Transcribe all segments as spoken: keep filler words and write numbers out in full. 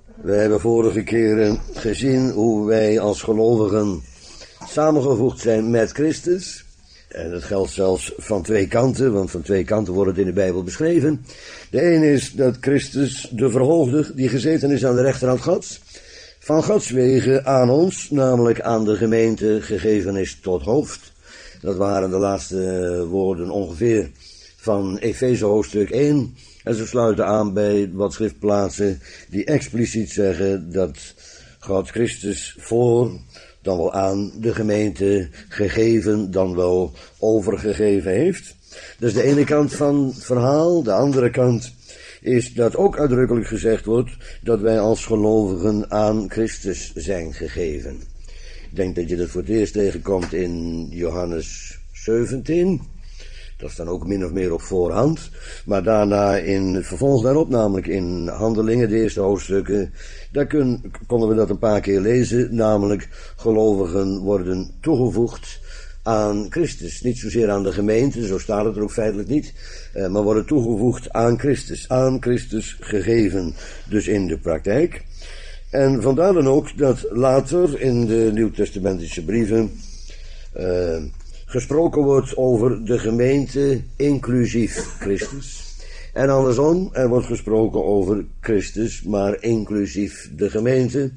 We hebben vorige keren gezien hoe wij als gelovigen samengevoegd zijn met Christus. En dat geldt zelfs van twee kanten, want van twee kanten wordt het in de Bijbel beschreven. De ene is dat Christus, de verhoogde, die gezeten is aan de rechterhand Gods, van Gods wegen aan ons, namelijk aan de gemeente, gegeven is tot hoofd. Dat waren de laatste woorden ongeveer van Efeze hoofdstuk één. En ze sluiten aan bij wat schriftplaatsen die expliciet zeggen dat God Christus voor, dan wel aan de gemeente gegeven, dan wel overgegeven heeft. Dat is de ene kant van het verhaal. De andere kant is dat ook uitdrukkelijk gezegd wordt dat wij als gelovigen aan Christus zijn gegeven. Ik denk dat je dat voor het eerst tegenkomt in Johannes zeventien. Dat is dan ook min of meer op voorhand. Maar daarna in het vervolg daarop, namelijk in Handelingen, de eerste hoofdstukken, daar kun, konden we dat een paar keer lezen. Namelijk, gelovigen worden toegevoegd aan Christus. Niet zozeer aan de gemeente, zo staat het er ook feitelijk niet. Maar worden toegevoegd aan Christus. Aan Christus gegeven, dus in de praktijk. En vandaar dan ook dat later in de Nieuwtestamentische brieven Uh, gesproken wordt over de gemeente inclusief Christus. En andersom, er wordt gesproken over Christus, maar inclusief de gemeente,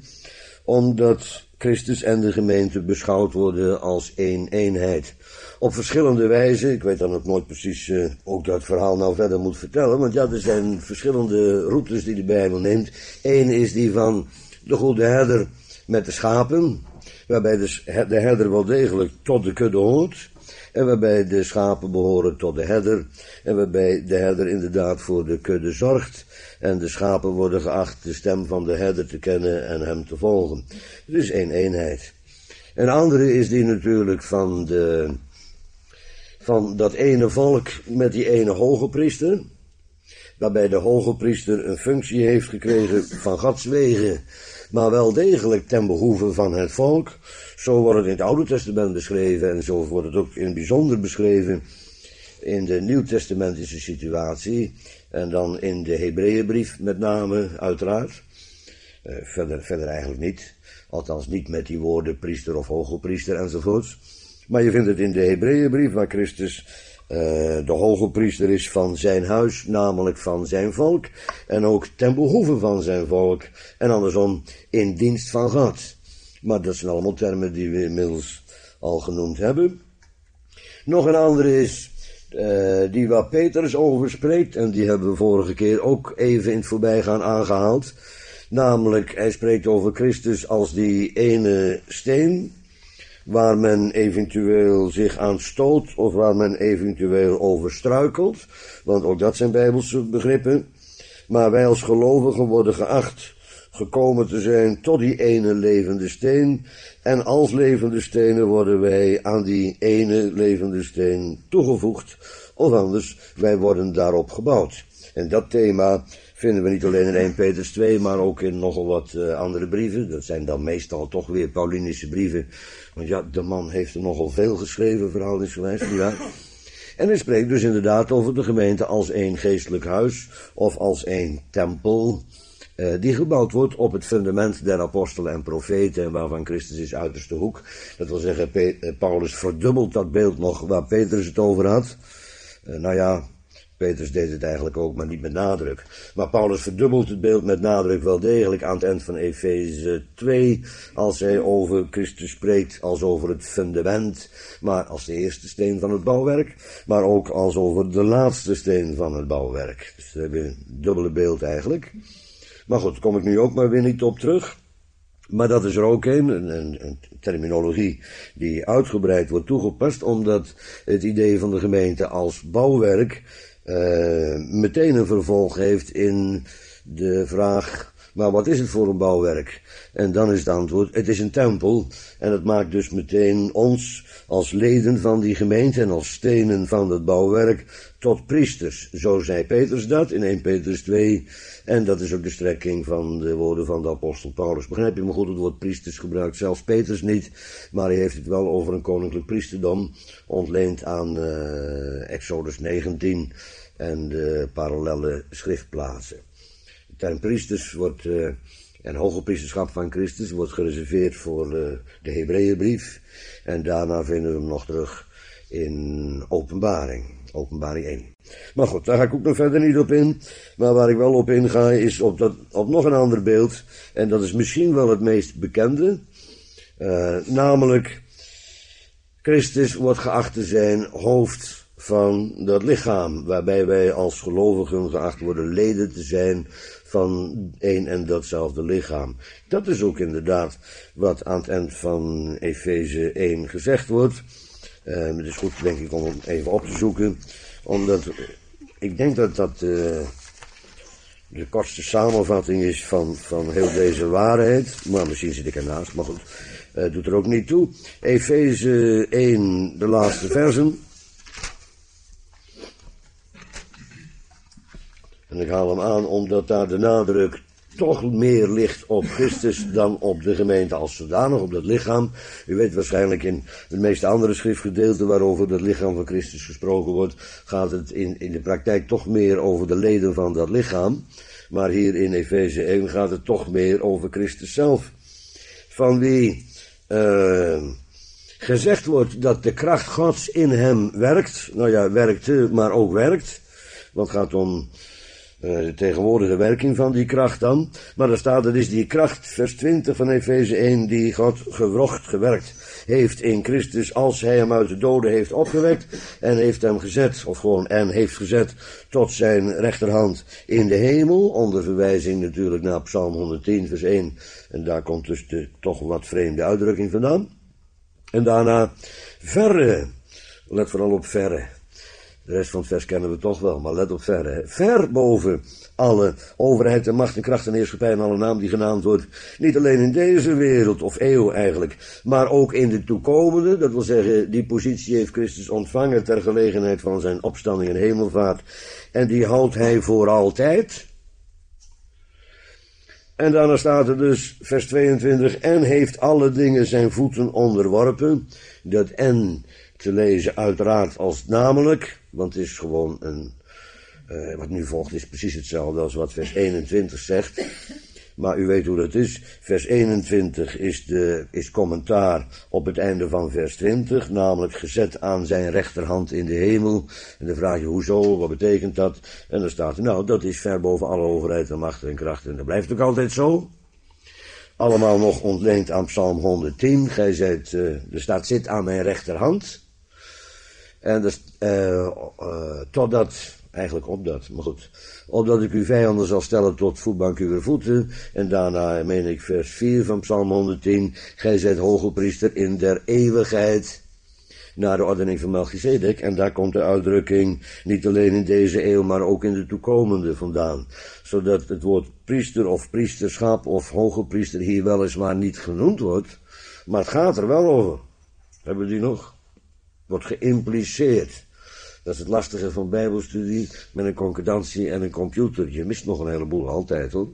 omdat Christus en de gemeente beschouwd worden als één eenheid. Op verschillende wijzen, ik weet dan ook nooit precies uh, ook dat verhaal nou verder moet vertellen, want ja, er zijn verschillende routes die de Bijbel neemt. Eén is die van de goede herder met de schapen, waarbij dus de herder wel degelijk tot de kudde hoort, en waarbij de schapen behoren tot de herder, en waarbij de herder inderdaad voor de kudde zorgt, en de schapen worden geacht de stem van de herder te kennen en hem te volgen. Het is één eenheid. Een andere is die natuurlijk van, de, van dat ene volk met die ene hoge priester, waarbij de hoge priester een functie heeft gekregen van Gods wegen, maar wel degelijk ten behoeve van het volk. Zo wordt het in het Oude Testament beschreven en zo wordt het ook in het bijzonder beschreven in de Nieuwtestamentische situatie en dan in de Hebreeënbrief met name, uiteraard. Uh, verder, verder eigenlijk niet, althans niet met die woorden priester of hoge priester enzovoorts. Maar je vindt het in de Hebreeënbrief waar Christus uh, de hoge priester is van zijn huis, namelijk van zijn volk, en ook ten behoeve van zijn volk, en andersom in dienst van God. Maar dat zijn allemaal termen die we inmiddels al genoemd hebben. Nog een andere is uh, die waar Petrus over spreekt, en die hebben we vorige keer ook even in het voorbijgaan aangehaald. Namelijk, hij spreekt over Christus als die ene steen, waar men eventueel zich aan stoot, of waar men eventueel over struikelt, want ook dat zijn Bijbelse begrippen. Maar wij als gelovigen worden geacht gekomen te zijn tot die ene levende steen, en als levende stenen worden wij aan die ene levende steen toegevoegd, of anders, wij worden daarop gebouwd. En dat thema vinden we niet alleen in eerste Petrus twee, maar ook in nogal wat uh, andere brieven. Dat zijn dan meestal toch weer Paulinische brieven, want ja, de man heeft er nogal veel geschreven, verhaaldingsgewijs, nietwaar? En hij spreekt dus inderdaad over de gemeente als één geestelijk huis, of als één tempel, Uh, die gebouwd wordt op het fundament der apostelen en profeten, en waarvan Christus is uiterste hoek. Dat wil zeggen, Pe- uh, Paulus verdubbelt dat beeld nog waar Petrus het over had. Uh, nou ja, Petrus deed het eigenlijk ook, maar niet met nadruk. Maar Paulus verdubbelt het beeld met nadruk wel degelijk aan het eind van Efeze twee, als hij over Christus spreekt als over het fundament, maar als de eerste steen van het bouwwerk, maar ook als over de laatste steen van het bouwwerk. Dus we hebben een dubbele beeld eigenlijk. Maar goed, daar kom ik nu ook maar weer niet op terug. Maar dat is er ook een, een, een terminologie die uitgebreid wordt toegepast, omdat het idee van de gemeente als bouwwerk uh, meteen een vervolg heeft in de vraag, maar wat is het voor een bouwwerk? En dan is het antwoord, het is een tempel, en het maakt dus meteen ons als leden van die gemeente en als stenen van dat bouwwerk tot priesters. Zo zei Petrus dat in eerste Petrus twee, en dat is ook de strekking van de woorden van de apostel Paulus. Begrijp je me goed, het woord priesters gebruikt zelfs Petrus niet, maar hij heeft het wel over een koninklijk priesterdom, ontleend aan uh, Exodus negentien en de parallelle schriftplaatsen. De term priesters wordt uh, En hogepriesterschap van Christus wordt gereserveerd voor uh, de Hebreeënbrief. En daarna vinden we hem nog terug in Openbaring. Openbaring één. Maar goed, daar ga ik ook nog verder niet op in. Maar waar ik wel op inga is op, dat, op nog een ander beeld. En dat is misschien wel het meest bekende. Uh, namelijk, Christus wordt geacht te zijn hoofd van dat lichaam. Waarbij wij als gelovigen geacht worden leden te zijn van één en datzelfde lichaam. Dat is ook inderdaad wat aan het eind van Efeze één gezegd wordt. Uh, het is goed, denk ik, om hem even op te zoeken. Omdat, ik denk dat dat uh, de kortste samenvatting is van, van heel deze waarheid. Maar misschien zit ik ernaast, maar goed, uh, doet er ook niet toe. Efeze één, de laatste versen. En ik haal hem aan omdat daar de nadruk toch meer ligt op Christus dan op de gemeente als zodanig, op dat lichaam. U weet waarschijnlijk in de meeste andere schriftgedeelten waarover dat lichaam van Christus gesproken wordt, gaat het in, in de praktijk toch meer over de leden van dat lichaam. Maar hier in Efeze één gaat het toch meer over Christus zelf. Van wie uh, gezegd wordt dat de kracht Gods in hem werkt. Nou ja, werkte, maar ook werkt. Want het gaat om Uh, de tegenwoordige werking van die kracht dan. Maar daar staat, dat is die kracht, vers twintig van Efeze één, die God gewrocht, gewerkt heeft in Christus, als hij hem uit de doden heeft opgewekt en heeft hem gezet, of gewoon en heeft gezet, tot zijn rechterhand in de hemel, onder verwijzing natuurlijk naar Psalm honderdtien, vers één. En daar komt dus de toch wat vreemde uitdrukking vandaan. En daarna verre, let vooral op verre. De rest van het vers kennen we toch wel, maar let op verre. Hè. Ver boven alle overheid en macht en kracht en heerschappij en alle naam die genaamd wordt. Niet alleen in deze wereld, of eeuw eigenlijk, maar ook in de toekomende. Dat wil zeggen, die positie heeft Christus ontvangen ter gelegenheid van zijn opstanding en hemelvaart. En die houdt hij voor altijd. En daarna staat er dus, vers tweeëntwintig, en heeft alle dingen zijn voeten onderworpen. Dat en te lezen uiteraard als namelijk, want het is gewoon een, uh, wat nu volgt is precies hetzelfde als wat vers eenentwintig zegt. Maar u weet hoe dat is. Vers eenentwintig is, de, is commentaar op het einde van vers twintig, namelijk gezet aan zijn rechterhand in de hemel. En dan vraag je hoezo, wat betekent dat? En dan staat er, nou, dat is ver boven alle overheid en macht en kracht. En dat blijft ook altijd zo. Allemaal nog ontleend aan Psalm honderdtien. Gij zijt, uh, er staat, zit aan mijn rechterhand. En dus, uh, uh, totdat, eigenlijk opdat, maar goed, opdat ik uw vijanden zal stellen tot voetbank uw voeten. En daarna meen ik vers vier van Psalm honderdtien, gij zijt hogepriester in der eeuwigheid, naar de ordening van Melchizedek. En daar komt de uitdrukking niet alleen in deze eeuw, maar ook in de toekomende vandaan. Zodat het woord priester of priesterschap of hogepriester hier weliswaar niet genoemd wordt, maar het gaat er wel over. Hebben we die nog? Wordt geïmpliceerd. Dat is het lastige van bijbelstudie met een concordantie en een computer. Je mist nog een heleboel, altijd hoor.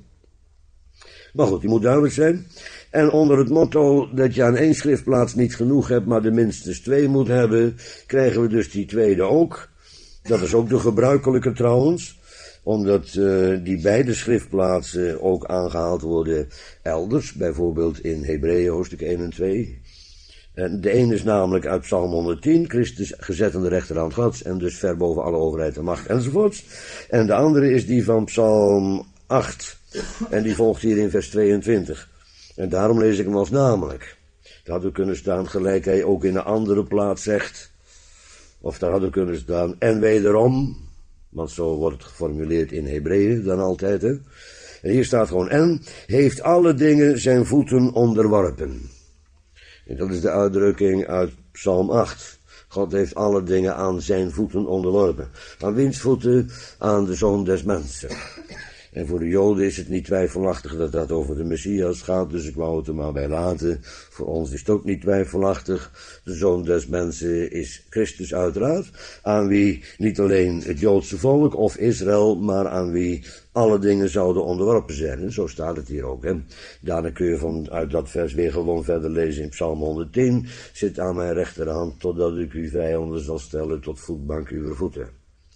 Maar goed, die moet duidelijk zijn. En onder het motto dat je aan één schriftplaats niet genoeg hebt, maar de minstens twee moet hebben, krijgen we dus die tweede ook. Dat is ook de gebruikelijke trouwens, omdat uh, die beide schriftplaatsen ook aangehaald worden elders, bijvoorbeeld in Hebreeën hoofdstuk één en twee. En de een is namelijk uit Psalm honderdtien, Christus gezet aan de rechterhand Gods en dus ver boven alle overheid en macht enzovoorts. En de andere is die van Psalm acht en die volgt hier in vers tweeëntwintig. En daarom lees ik hem als namelijk. Dat had er kunnen staan, gelijk hij ook in een andere plaats zegt. Of daar had er kunnen staan, en wederom, want zo wordt het geformuleerd in Hebreeën dan altijd. Hè. En hier staat gewoon, en heeft alle dingen zijn voeten onderworpen. En dat is de uitdrukking uit Psalm acht. God heeft alle dingen aan zijn voeten onderworpen. Aan wiens voeten? Aan de Zoon des Mensen. En voor de Joden is het niet twijfelachtig dat dat over de Messias gaat, dus ik wou het er maar bij laten. Voor ons is het ook niet twijfelachtig. De Zoon des Mensen is Christus uiteraard, aan wie niet alleen het Joodse volk of Israël, maar aan wie alle dingen zouden onderworpen zijn. En zo staat het hier ook. Hè. Daarna kun je vanuit dat vers weer gewoon verder lezen in Psalm honderdtien. Zit aan mijn rechterhand, totdat ik uw vijanden zal stellen tot voetbank uw voeten.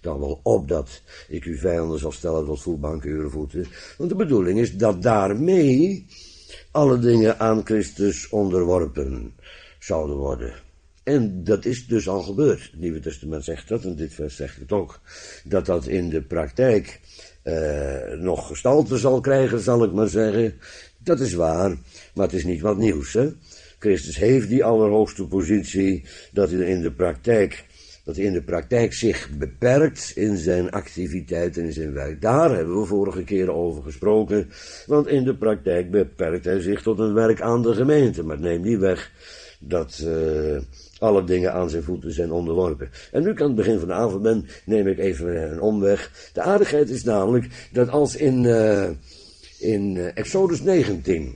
dan wel opdat ik uw vijanden zal stellen tot voetbanken uw voeten. Want de bedoeling is dat daarmee alle dingen aan Christus onderworpen zouden worden. En dat is dus al gebeurd. Het Nieuwe Testament zegt dat, en dit vers zegt het ook, dat dat in de praktijk uh, nog gestalte zal krijgen, zal ik maar zeggen. Dat is waar, maar het is niet wat nieuws, hè. Christus heeft die allerhoogste positie, dat hij in de praktijk, dat hij in de praktijk zich beperkt in zijn activiteit en in zijn werk. Daar hebben we vorige keren over gesproken, want in de praktijk beperkt hij zich tot een werk aan de gemeente, maar het neemt niet weg dat uh, alle dingen aan zijn voeten zijn onderworpen. En nu, aan het begin van de avond ben, neem ik even een omweg. De aardigheid is namelijk dat als in, uh, in uh, Exodus negentien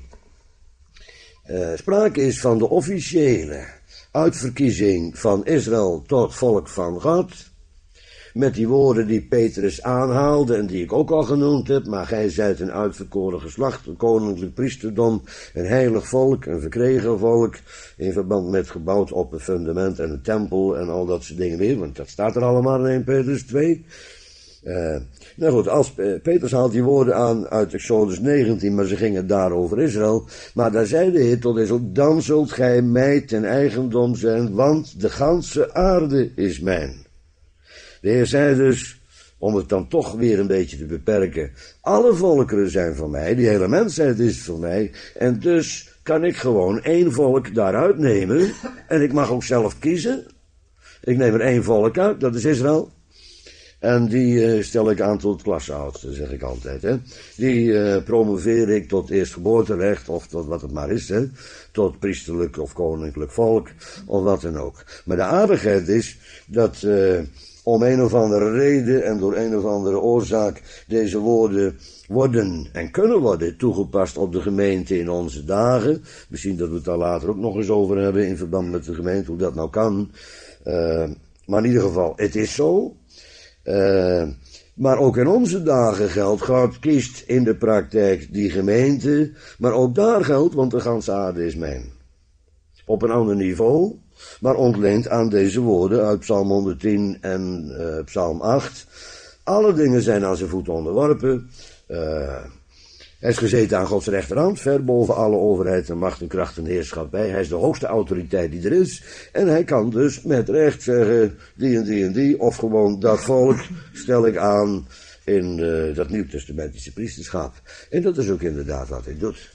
uh, sprake is van de officiële uitverkiezing van Israël tot volk van God, met die woorden die Petrus aanhaalde en die ik ook al genoemd heb, maar gij zijt een uitverkoren geslacht, een koninklijk priesterdom, een heilig volk, een verkregen volk, in verband met gebouwd op een fundament en een tempel en al dat soort dingen meer, want dat staat er allemaal in één Petrus twee. Uh, nou goed, als Petrus haalt die woorden aan uit Exodus negentien, maar ze gingen daar over Israël, maar daar zei de Heer tot Israël, dan zult gij mij ten eigendom zijn, want de ganse aarde is mijn. De Heer zei dus, om het dan toch weer een beetje te beperken, alle volkeren zijn van mij, die hele mensheid is van mij, en dus kan ik gewoon één volk daaruit nemen, en ik mag ook zelf kiezen. Ik neem er één volk uit, dat is Israël. En die uh, stel ik aan tot klasseoudste, zeg ik altijd. Hè. Die uh, promoveer ik tot eerstgeboorterecht, of tot wat het maar is, hè. Tot priesterlijk of koninklijk volk, of wat dan ook. Maar de aardigheid is dat uh, om een of andere reden en door een of andere oorzaak deze woorden worden en kunnen worden toegepast op de gemeente in onze dagen. Misschien dat we het daar later ook nog eens over hebben in verband met de gemeente, hoe dat nou kan. Uh, maar in ieder geval, het is zo. Uh, maar ook in onze dagen geldt, God kiest in de praktijk die gemeente, maar ook daar geldt, want de ganse aarde is mijn. Op een ander niveau, maar ontleend aan deze woorden uit Psalm honderdtien en uh, Psalm acht. Alle dingen zijn aan zijn voeten onderworpen. Uh, hij is gezeten aan Gods rechterhand, ver boven alle overheid en macht en kracht en heerschappij. Hij is de hoogste autoriteit die er is. En hij kan dus met recht zeggen, die en die en die, of gewoon dat volk stel ik aan in uh, dat nieuwtestamentische priesterschap. En dat is ook inderdaad wat hij doet.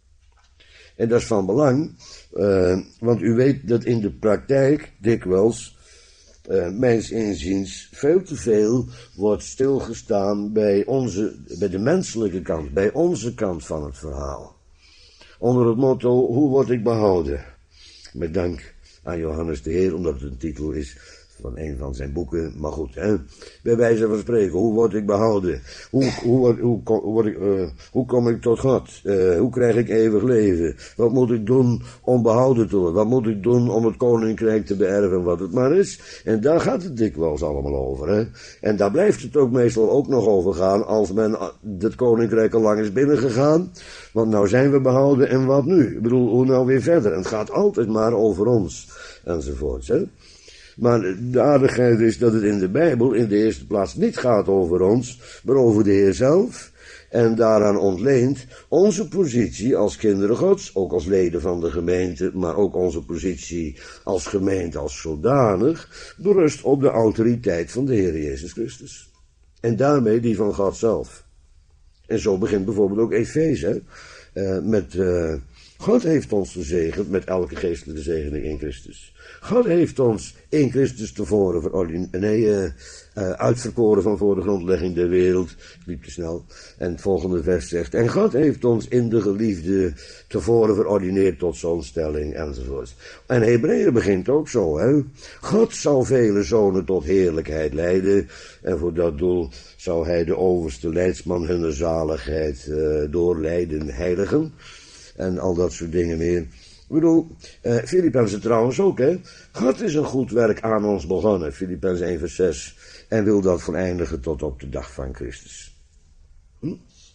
En dat is van belang, uh, want u weet dat in de praktijk dikwijls, Uh, mijns inziens, veel te veel wordt stilgestaan bij, onze, bij de menselijke kant, bij onze kant van het verhaal. Onder het motto, hoe word ik behouden? Met dank aan Johannes de Heer, omdat het een titel is van een van zijn boeken, maar goed, hè. Bij wijze van spreken, hoe word ik behouden? Hoe, hoe, hoe, hoe, word ik, uh, hoe kom ik tot God? Uh, hoe krijg ik eeuwig leven? Wat moet ik doen om behouden te worden? Wat moet ik doen om het koninkrijk te beërven, wat het maar is? En daar gaat het dikwijls allemaal over, hè. En daar blijft het ook meestal ook nog over gaan, als men het koninkrijk al lang is binnengegaan. Want nou zijn we behouden en wat nu? Ik bedoel, hoe nou weer verder? En het gaat altijd maar over ons, enzovoorts, hè. Maar de aardigheid is dat het in de Bijbel in de eerste plaats niet gaat over ons, maar over de Heer zelf. En daaraan ontleent onze positie als kinderen Gods, ook als leden van de gemeente, maar ook onze positie als gemeente als zodanig, berust op de autoriteit van de Heer Jezus Christus. En daarmee die van God zelf. En zo begint bijvoorbeeld ook Efeze, uh, met... Uh, God heeft ons gezegend met elke geestelijke zegening in Christus. God heeft ons in Christus tevoren verordineerd, nee, uh, uh, uitverkoren van voor de grondlegging der wereld. Ik liep te snel. En het volgende vers zegt, en God heeft ons in de geliefde tevoren verordineerd tot zonstelling, enzovoort. En Hebreeën begint ook zo, hè. God zal vele zonen tot heerlijkheid leiden, en voor dat doel zou hij de overste leidsman hunner zaligheid uh, door lijden heiligen. En al dat soort dingen meer. Ik bedoel, uh, Filippenzen trouwens ook, hè. God is een goed werk aan ons begonnen, Filippenzen één vers zes. En wil dat voleindigen tot op de dag van Christus. Hm?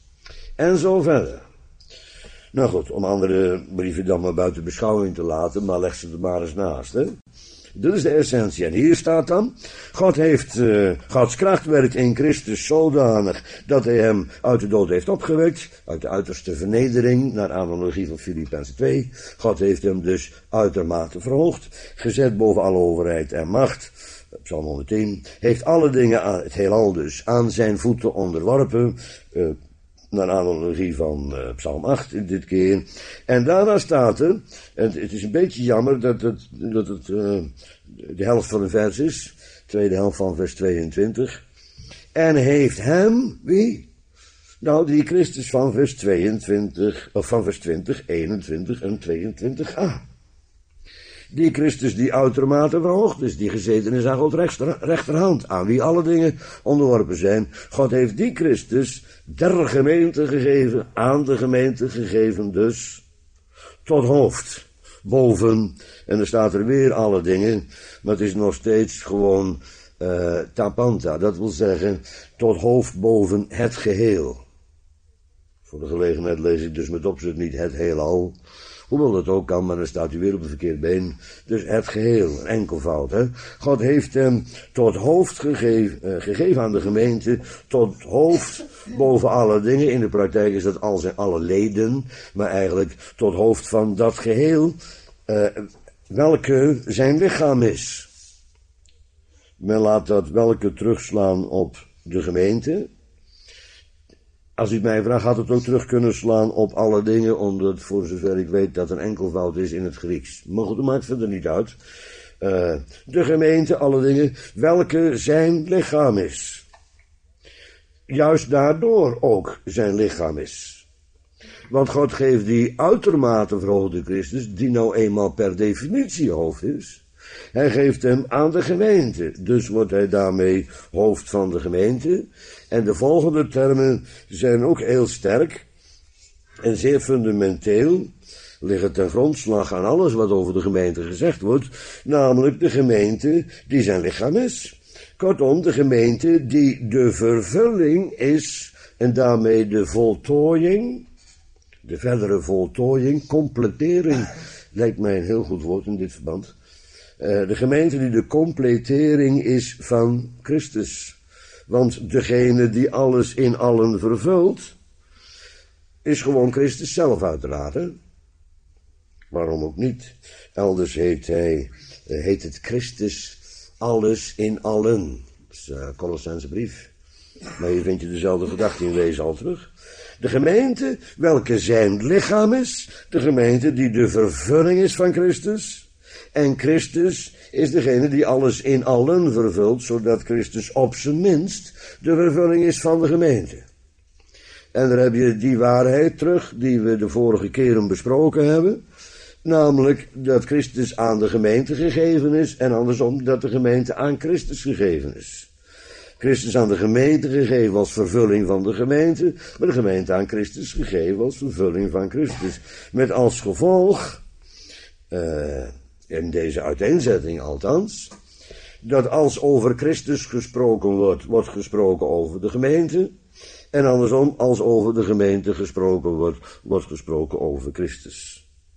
En zo verder. Nou goed, om andere brieven dan maar buiten beschouwing te laten, maar leg ze er maar eens naast, hè. Dat is de essentie. En hier staat dan, God heeft, uh, Gods kracht werkt in Christus zodanig dat hij hem uit de dood heeft opgewekt, uit de uiterste vernedering, naar analogie van Filippenzen twee. God heeft hem dus uitermate verhoogd, gezet boven alle overheid en macht. Psalm honderdtien, heeft alle dingen aan het heelal dus aan zijn voeten onderworpen, uh, naar analogie van uh, Psalm acht in dit keer. En daarna staat er, en het is een beetje jammer dat het, dat het uh, de helft van een vers is, tweede helft van vers tweeëntwintig. En heeft hem, wie? Nou, die Christus van vers tweeëntwintig, of van vers twintig, eenentwintig en tweeëntwintig a. Die Christus die uitermate verhoogd is, die gezeten is aan Gods rechter, rechterhand, aan wie alle dingen onderworpen zijn. God heeft die Christus der gemeente gegeven, aan de gemeente gegeven dus, tot hoofd, boven, en er staat er weer alle dingen, maar het is nog steeds gewoon uh, tapanta, dat wil zeggen, tot hoofd boven het geheel. Voor de gelegenheid lees ik dus met opzet niet het heelal, hoewel dat ook kan, maar dan staat u weer op het verkeerde been. Dus het geheel, een enkelvoud. Hè? God heeft hem tot hoofd gegeven, uh, gegeven aan de gemeente, tot hoofd boven alle dingen. In de praktijk is dat al zijn alle leden, maar eigenlijk tot hoofd van dat geheel, uh, welke zijn lichaam is. Men laat dat welke terugslaan op de gemeente. Als u het mij vraagt, had het ook terug kunnen slaan op alle dingen, omdat voor zover ik weet dat een enkelvoud is in het Grieks. Maar goed, dat maakt verder niet uit. Uh, de gemeente, alle dingen, welke zijn lichaam is. Juist daardoor ook zijn lichaam is. Want God geeft die uitermate verhoogde Christus, die nou eenmaal per definitie hoofd is. Hij geeft hem aan de gemeente, dus wordt hij daarmee hoofd van de gemeente. En de volgende termen zijn ook heel sterk en zeer fundamenteel, liggen ten grondslag aan alles wat over de gemeente gezegd wordt, namelijk de gemeente die zijn lichaam is. Kortom, de gemeente die de vervulling is en daarmee de voltooiing, de verdere voltooiing, completering, lijkt mij een heel goed woord in dit verband. Uh, de gemeente die de completering is van Christus. Want degene die alles in allen vervult, is gewoon Christus zelf uiteraard. Hè? Waarom ook niet? Elders heet, hij, uh, heet het Christus alles in allen. Dat is uh, Colossense brief. Maar hier vind je dezelfde gedachte in wezen al terug. De gemeente, welke zijn lichaam is. De gemeente die de vervulling is van Christus. En Christus is degene die alles in allen vervult, zodat Christus op zijn minst de vervulling is van de gemeente. En daar heb je die waarheid terug, die we de vorige keren besproken hebben. Namelijk dat Christus aan de gemeente gegeven is en andersom dat de gemeente aan Christus gegeven is. Christus aan de gemeente gegeven als vervulling van de gemeente, maar de gemeente aan Christus gegeven als vervulling van Christus. Met als gevolg, uh, in deze uiteenzetting althans, dat als over Christus gesproken wordt, wordt gesproken over de gemeente, en andersom, als over de gemeente gesproken wordt, wordt gesproken over Christus.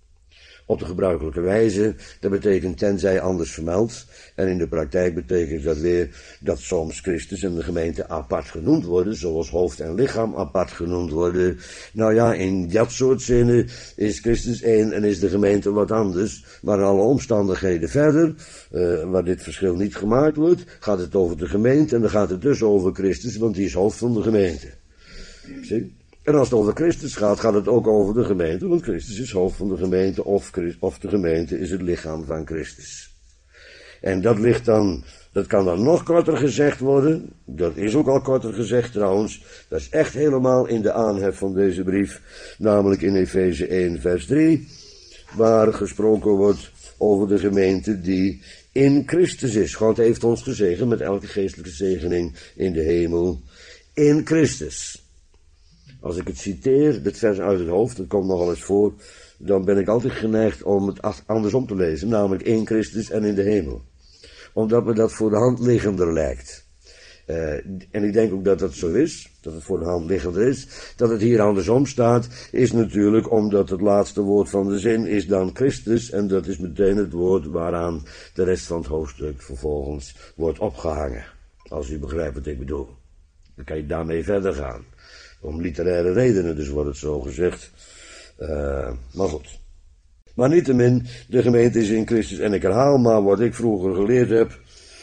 Op de gebruikelijke wijze, dat betekent tenzij anders vermeld, en in de praktijk betekent dat weer dat soms Christus en de gemeente apart genoemd worden, zoals hoofd en lichaam apart genoemd worden. Nou ja, in dat soort zinnen is Christus één en is de gemeente wat anders, maar in alle omstandigheden verder, uh, waar dit verschil niet gemaakt wordt, gaat het over de gemeente en dan gaat het dus over Christus, want die is hoofd van de gemeente. Zie? En als het over Christus gaat, gaat het ook over de gemeente, want Christus is hoofd van de gemeente, of, of de gemeente is het lichaam van Christus. En dat ligt dan, dat kan dan nog korter gezegd worden, dat is ook al korter gezegd trouwens, dat is echt helemaal in de aanhef van deze brief, namelijk in Efeze één vers drie, waar gesproken wordt over de gemeente die in Christus is. God heeft ons gezegend met elke geestelijke zegening in de hemel, in Christus. Als ik het citeer, dit vers uit het hoofd, dat komt nogal eens voor, dan ben ik altijd geneigd om het andersom te lezen, namelijk in Christus en in de hemel. Omdat me dat voor de hand liggender lijkt. Uh, en ik denk ook dat dat zo is, dat het voor de hand liggend is. Dat het hier andersom staat, is natuurlijk omdat het laatste woord van de zin is dan Christus. En dat is meteen het woord waaraan de rest van het hoofdstuk vervolgens wordt opgehangen. Als u begrijpt wat ik bedoel. Dan kan je daarmee verder gaan. Om literaire redenen dus wordt het zo gezegd. Uh, maar goed. Maar niettemin, de gemeente is in Christus. En ik herhaal maar wat ik vroeger geleerd heb.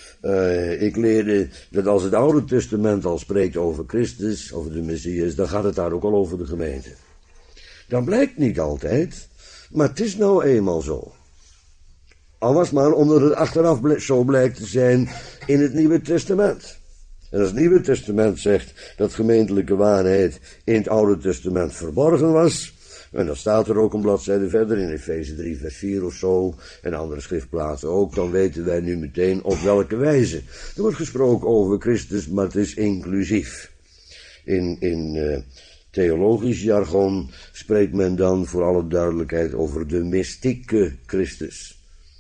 Uh, ik leerde dat als het Oude Testament al spreekt over Christus, over de Messias, dan gaat het daar ook al over de gemeente. Dat blijkt niet altijd, maar het is nou eenmaal zo. Al was maar omdat het achteraf zo blijkt te zijn in het Nieuwe Testament. En als het Nieuwe Testament zegt dat gemeentelijke waarheid in het Oude Testament verborgen was, en dat staat er ook een bladzijde verder in Efeze drie vers vier of zo, en andere schriftplaatsen ook, dan weten wij nu meteen op welke wijze. Er wordt gesproken over Christus, maar het is inclusief. In, in uh, theologisch jargon spreekt men dan voor alle duidelijkheid over de mystieke Christus.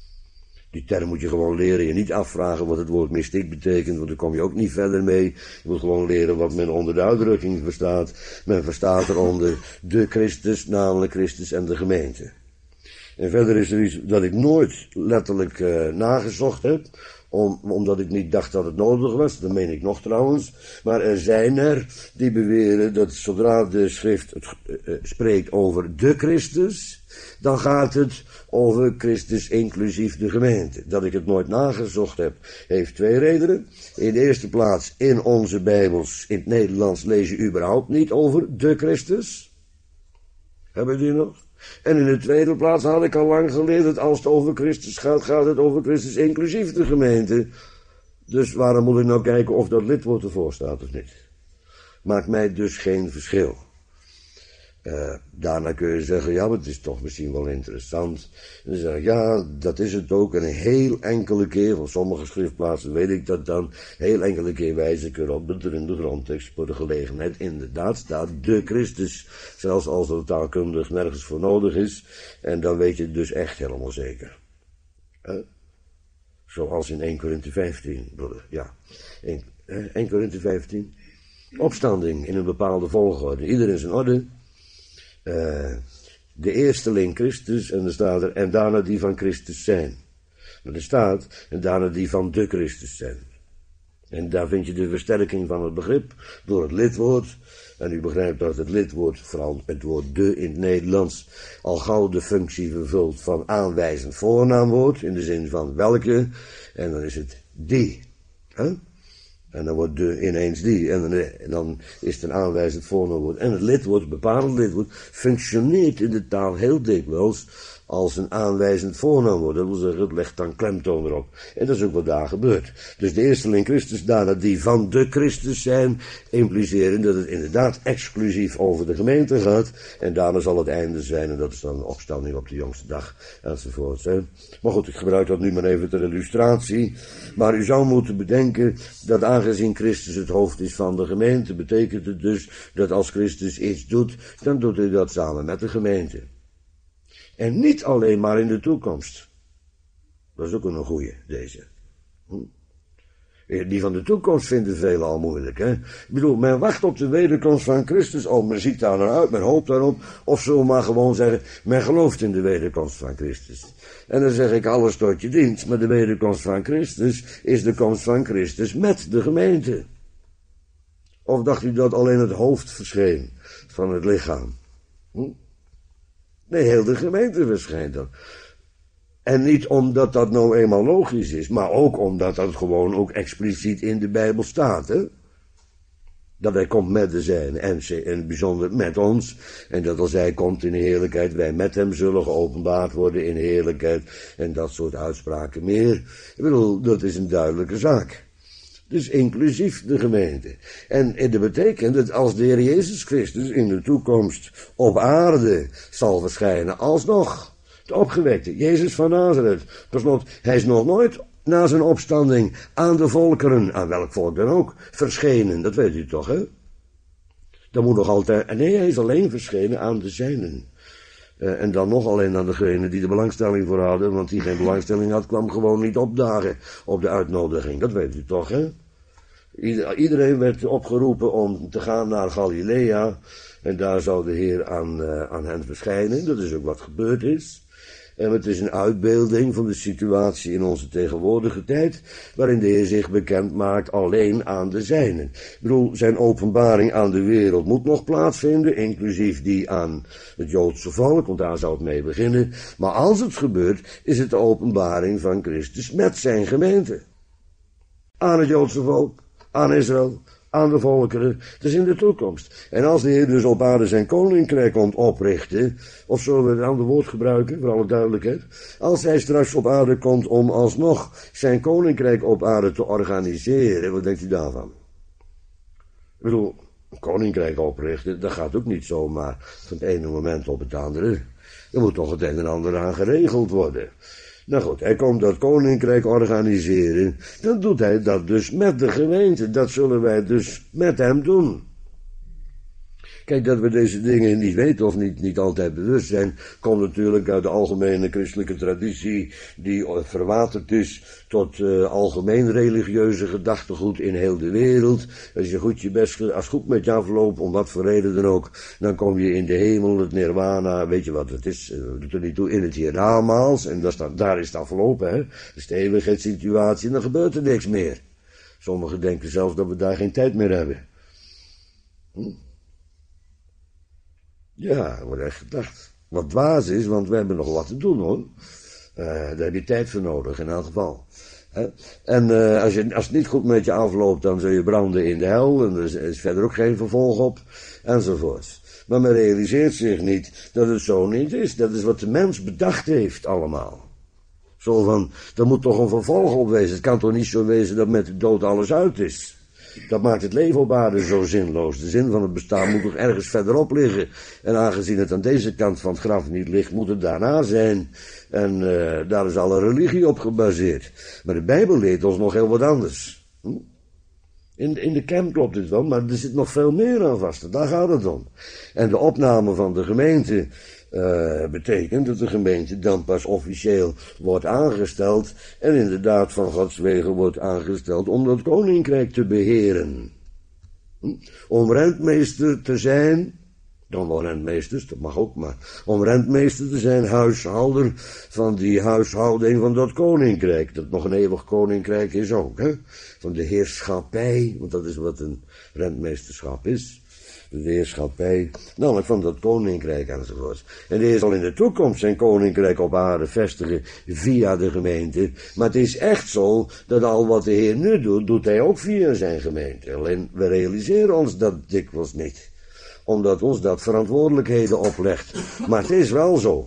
Die term moet je gewoon leren, je niet afvragen wat het woord mystiek betekent, want daar kom je ook niet verder mee. Je moet gewoon leren wat men onder de uitdrukking verstaat. Men verstaat eronder de Christus, namelijk Christus en de gemeente. En verder is er iets dat ik nooit letterlijk uh, nagezocht heb, om, omdat ik niet dacht dat het nodig was, dat meen ik nog trouwens. Maar er zijn er die beweren dat zodra de schrift het, uh, spreekt over de Christus, dan gaat het over Christus inclusief de gemeente. Dat ik het nooit nagezocht heb, heeft twee redenen. In de eerste plaats, in onze Bijbels, in het Nederlands, lees je überhaupt niet over de Christus. Hebben die nog? En in de tweede plaats had ik al lang geleerd dat als het over Christus gaat, gaat het over Christus inclusief de gemeente. Dus waarom moet ik nou kijken of dat lidwoord ervoor staat of niet? Maakt mij dus geen verschil. Uh, daarna kun je zeggen, ja, maar het is toch misschien wel interessant. En dan zeg ik, ja, dat is het ook. En een heel enkele keer, van sommige schriftplaatsen weet ik dat dan, heel enkele keer wijs ik erop dat er in de grondtekst voor de gelegenheid inderdaad staat de Christus. Zelfs als er taalkundig nergens voor nodig is. En dan weet je het dus echt helemaal zeker. Uh, zoals in één Korinthe vijftien, broeder, ja. één Korinthe vijftien. Opstanding in een bepaalde volgorde. Ieder in zijn orde. Uh, de eersteling Christus, en er staat er, en daarna die van Christus zijn. Maar er staat, en daarna die van de Christus zijn. En daar vind je de versterking van het begrip, door het lidwoord. En u begrijpt dat het lidwoord, vooral het woord de in het Nederlands, al gauw de functie vervult van aanwijzend voornaamwoord, in de zin van welke, en dan is het die. Huh? En dan wordt de ineens die. En dan, en dan is het een aanwijzend voornaamwoord. En het lidwoord, het bepalend lidwoord, functioneert in de taal heel dikwijls als een aanwijzend voornaamwoord. Dat wil zeggen, het legt dan klemtoon erop. En dat is ook wat daar gebeurt. Dus de eersteling Christus, daarna die van de Christus zijn, impliceren dat het inderdaad exclusief over de gemeente gaat. En daarna zal het einde zijn, en dat is dan een opstanding op de jongste dag, enzovoort. Hè. Maar goed, ik gebruik dat nu maar even ter illustratie. Maar u zou moeten bedenken dat aangezien Christus het hoofd is van de gemeente, betekent het dus dat als Christus iets doet, dan doet hij dat samen met de gemeente. En niet alleen maar in de toekomst. Dat is ook een goeie, deze. Hm? Die van de toekomst vinden velen al moeilijk, hè. Ik bedoel, men wacht op de wederkomst van Christus. Oh, men ziet daar naar uit, men hoopt daarop. Of zullen we maar gewoon zeggen, men gelooft in de wederkomst van Christus. En dan zeg ik, alles tot je dienst. Maar de wederkomst van Christus is de komst van Christus met de gemeente. Of dacht u dat alleen het hoofd verscheen van het lichaam? Hm? Nee, heel de gemeente verschijnt dan. En niet omdat dat nou eenmaal logisch is, maar ook omdat dat gewoon ook expliciet in de Bijbel staat, hè. Dat hij komt met de zijnen en in het bijzonder met ons. En dat als hij komt in heerlijkheid, wij met hem zullen geopenbaard worden in heerlijkheid. En dat soort uitspraken meer. Ik bedoel, dat is een duidelijke zaak. Dus inclusief de gemeente. En dat betekent dat als de Heer Jezus Christus in de toekomst op aarde zal verschijnen, alsnog de opgewekte Jezus van Nazareth. Per slot, hij is nog nooit na zijn opstanding aan de volkeren, aan welk volk dan ook, verschenen. Dat weet u toch, hè? Dat moet nog altijd, nee, hij is alleen verschenen aan de zijnen. Uh, en dan nog alleen aan degene die de belangstelling voor hadden, want die geen belangstelling had, kwam gewoon niet opdagen op de uitnodiging. Dat weet u toch, hè? Iedereen werd opgeroepen om te gaan naar Galilea. En daar zou de Heer aan, uh, aan hen verschijnen. Dat is ook wat gebeurd is. En het is een uitbeelding van de situatie in onze tegenwoordige tijd, waarin de Heer zich bekend maakt alleen aan de zijnen. Ik bedoel, zijn openbaring aan de wereld moet nog plaatsvinden, inclusief die aan het Joodse volk, want daar zou het mee beginnen. Maar als het gebeurt, is het de openbaring van Christus met zijn gemeente. Aan het Joodse volk, aan Israël, aan de volkeren, het is in de toekomst. En als de Heer dus op aarde zijn koninkrijk komt oprichten, of zullen we een ander woord gebruiken, voor alle duidelijkheid, als hij straks op aarde komt om alsnog zijn koninkrijk op aarde te organiseren, wat denkt u daarvan? Ik bedoel, een koninkrijk oprichten, dat gaat ook niet zomaar van het ene moment op het andere. Er moet toch het een en ander aan geregeld worden. Nou goed, hij komt dat koninkrijk organiseren. Dan doet hij dat dus met de gemeente. Dat zullen wij dus met hem doen. Kijk, dat we deze dingen niet weten of niet, niet altijd bewust zijn, komt natuurlijk uit de algemene christelijke traditie, die verwaterd is tot uh, algemeen religieuze gedachtegoed in heel de wereld. Als je goed je best, als goed met je afloopt, om wat voor reden dan ook, dan kom je in de hemel, het nirwana, weet je wat het is, uh, doet er niet toe, in het hiernamaals, en dat is dan, daar is het afgelopen, hè. Dat is de eeuwigheidssituatie, en dan gebeurt er niks meer. Sommigen denken zelfs dat we daar geen tijd meer hebben. Hm? Ja, er wordt echt gedacht. Wat dwaas is, want we hebben nog wat te doen, hoor. Uh, daar heb je tijd voor nodig, in elk geval. Uh, en uh, als, je, als het niet goed met je afloopt, dan zul je branden in de hel, en er is verder ook geen vervolg op, enzovoorts. Maar men realiseert zich niet dat het zo niet is. Dat is wat de mens bedacht heeft, allemaal. Zo van, er moet toch een vervolg op wezen. Het kan toch niet zo wezen dat met de dood alles uit is. Dat maakt het leven op aarde zo zinloos. De zin van het bestaan moet toch ergens verderop liggen. En aangezien het aan deze kant van het graf niet ligt, moet het daarna zijn. En uh, daar is alle religie op gebaseerd. Maar de Bijbel leert ons nog heel wat anders. Hm? In, in de kern klopt het wel, maar er zit nog veel meer aan vast. Daar gaat het om. En de opname van de gemeente uh, betekent dat de gemeente dan pas officieel wordt aangesteld en inderdaad van Gods wegen wordt aangesteld om dat koninkrijk te beheren. Hm? Om rentmeester te zijn, dan wel rentmeesters, dat mag ook, maar om rentmeester te zijn, huishouder van die huishouding van dat koninkrijk, dat nog een eeuwig koninkrijk is ook, hè? Van de heerschappij, want dat is wat een rentmeesterschap is, de heerschappij, namelijk van dat koninkrijk enzovoort. En de Heer zal in de toekomst zijn koninkrijk op aarde vestigen via de gemeente, maar het is echt zo dat al wat de Heer nu doet, doet hij ook via zijn gemeente. Alleen we realiseren ons dat dikwijls niet, omdat ons dat verantwoordelijkheden oplegt. Maar het is wel zo.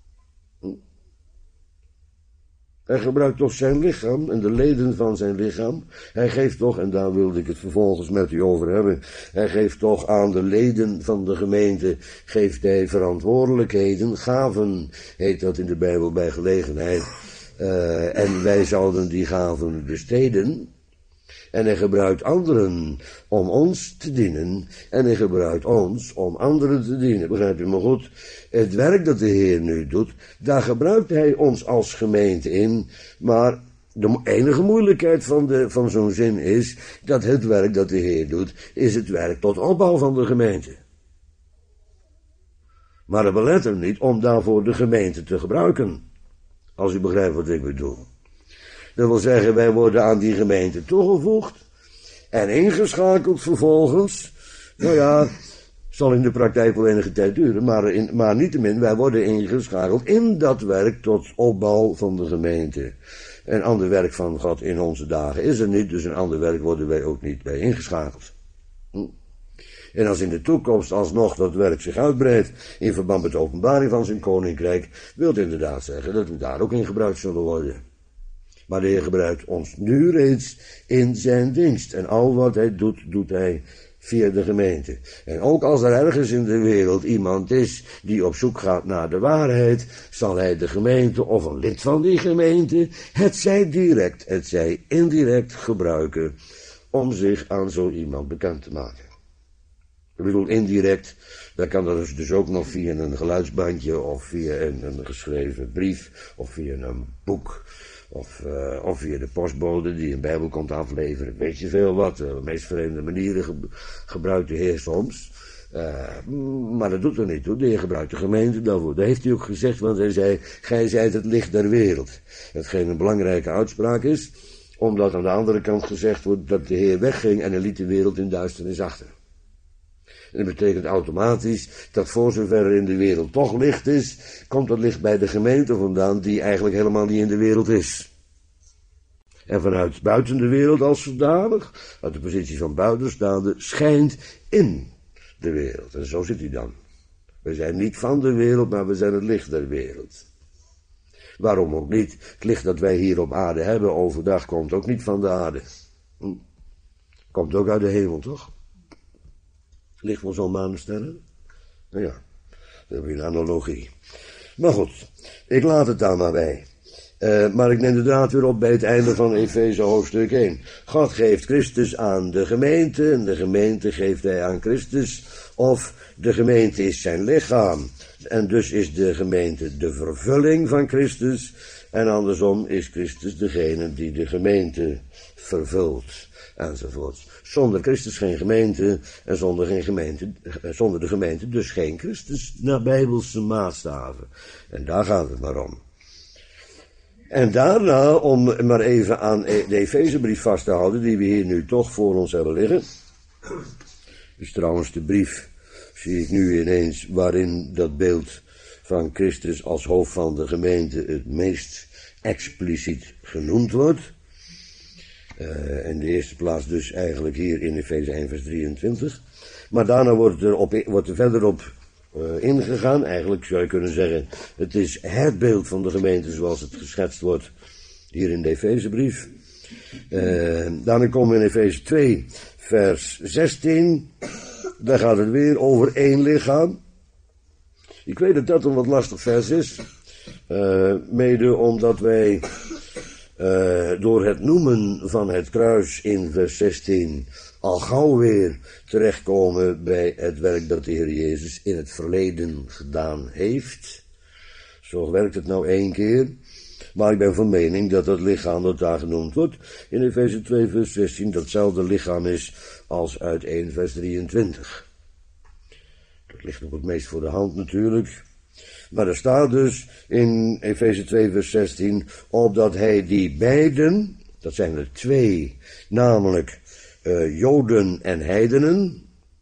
Hij gebruikt toch zijn lichaam en de leden van zijn lichaam. Hij geeft toch, en daar wilde ik het vervolgens met u over hebben, hij geeft toch aan de leden van de gemeente, geeft hij verantwoordelijkheden, gaven, heet dat in de Bijbel bij gelegenheid. Uh, en wij zouden die gaven besteden. En hij gebruikt anderen om ons te dienen. En hij gebruikt ons om anderen te dienen. Begrijpt u me goed? Het werk dat de Heer nu doet, daar gebruikt hij ons als gemeente in. Maar de enige moeilijkheid van, de, van zo'n zin is, dat het werk dat de Heer doet, is het werk tot opbouw van de gemeente. Maar dat belet hem niet om daarvoor de gemeente te gebruiken. Als u begrijpt wat ik bedoel. Dat wil zeggen, wij worden aan die gemeente toegevoegd en ingeschakeld vervolgens. Nou ja, zal in de praktijk wel enige tijd duren, maar, in, maar niettemin, wij worden ingeschakeld in dat werk tot opbouw van de gemeente. Een ander werk van God in onze dagen is er niet, dus een ander werk worden wij ook niet bij ingeschakeld. Hm? En als in de toekomst alsnog dat werk zich uitbreidt in verband met de openbaring van zijn koninkrijk, wil het inderdaad zeggen dat we daar ook in gebruikt zullen worden. Maar de Heer gebruikt ons nu reeds in zijn dienst. En al wat hij doet, doet hij via de gemeente. En ook als er ergens in de wereld iemand is die op zoek gaat naar de waarheid, zal hij de gemeente of een lid van die gemeente, het zij direct, het zij indirect gebruiken om zich aan zo iemand bekend te maken. Ik bedoel indirect, dan kan dat dus ook nog via een geluidsbandje of via een, een geschreven brief of via een boek Of, uh, of via de postbode die een bijbel komt afleveren. Weet je veel wat. De meest vreemde manieren ge gebruikt de Heer soms. Uh, maar dat doet er niet toe. De Heer gebruikt de gemeente daarvoor. Dat heeft hij ook gezegd, want hij zei, gij zijt het licht der wereld. Hetgeen een belangrijke uitspraak is, omdat aan de andere kant gezegd wordt dat de Heer wegging en hij liet de wereld in duisternis achter. En dat betekent automatisch dat voor zover er in de wereld toch licht is, komt dat licht bij de gemeente vandaan die eigenlijk helemaal niet in de wereld is. En vanuit buiten de wereld als zodanig, uit de positie van buitenstaande, schijnt in de wereld. En zo zit hij dan. We zijn niet van de wereld, maar we zijn het licht der wereld. Waarom ook niet? Het licht dat wij hier op aarde hebben overdag komt ook niet van de aarde. Hm. Komt ook uit de hemel, toch? Licht van zon, maan en sterren? Nou ja, dat is een analogie. Maar goed, ik laat het daar maar bij. Uh, maar ik neem de draad weer op bij het einde van Efeze hoofdstuk één. God geeft Christus aan de gemeente en de gemeente geeft hij aan Christus. Of de gemeente is zijn lichaam. En dus is de gemeente de vervulling van Christus. En andersom is Christus degene die de gemeente vervult. Enzovoort. Zonder Christus geen gemeente en zonder, geen gemeente, zonder de gemeente dus geen Christus naar bijbelse maatstaven. En daar gaat het maar om. En daarna, om maar even aan de Efezebrief vast te houden, die we hier nu toch voor ons hebben liggen. Dus trouwens de brief, zie ik nu ineens, waarin dat beeld van Christus als hoofd van de gemeente het meest expliciet genoemd wordt. Uh, in de eerste plaats dus eigenlijk hier in Efeze één vers drieëntwintig. Maar daarna wordt er, op, wordt er verder op uh, ingegaan. Eigenlijk zou je kunnen zeggen, het is het beeld van de gemeente zoals het geschetst wordt hier in de Efezebrief. Uh, daarna komen we in Efeze twee vers zestien. Daar gaat het weer over één lichaam. Ik weet dat dat een wat lastig vers is. Uh, mede omdat wij Uh, door het noemen van het kruis in vers zestien al gauw weer terechtkomen bij het werk dat de Heer Jezus in het verleden gedaan heeft. Zo werkt het nou één keer. Maar ik ben van mening dat het lichaam dat daar genoemd wordt in Efeze twee vers zestien datzelfde lichaam is als uit één vers drieëntwintig. Dat ligt nog het meest voor de hand natuurlijk. Maar er staat dus in Efeze twee vers zestien, opdat hij die beiden, dat zijn er twee, namelijk uh, Joden en heidenen,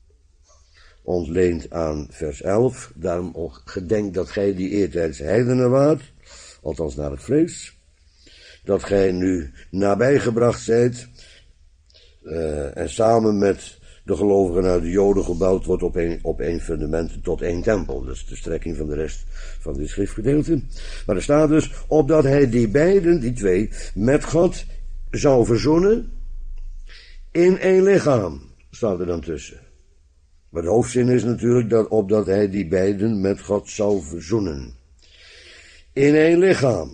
ontleent aan vers elf, daarom gedenk dat gij die eertijds heidenen waart, althans naar het vlees, dat gij nu nabijgebracht zijt, uh, en samen met de gelovigen uit de Joden gebouwd wordt op één, op één fundament tot één tempel. Dat is de strekking van de rest van dit schriftgedeelte. Maar er staat dus, opdat hij die beiden, die twee, met God zou verzoenen in één lichaam, staat er dan tussen. Maar de hoofdzin is natuurlijk dat, opdat hij die beiden met God zou verzoenen. In één lichaam.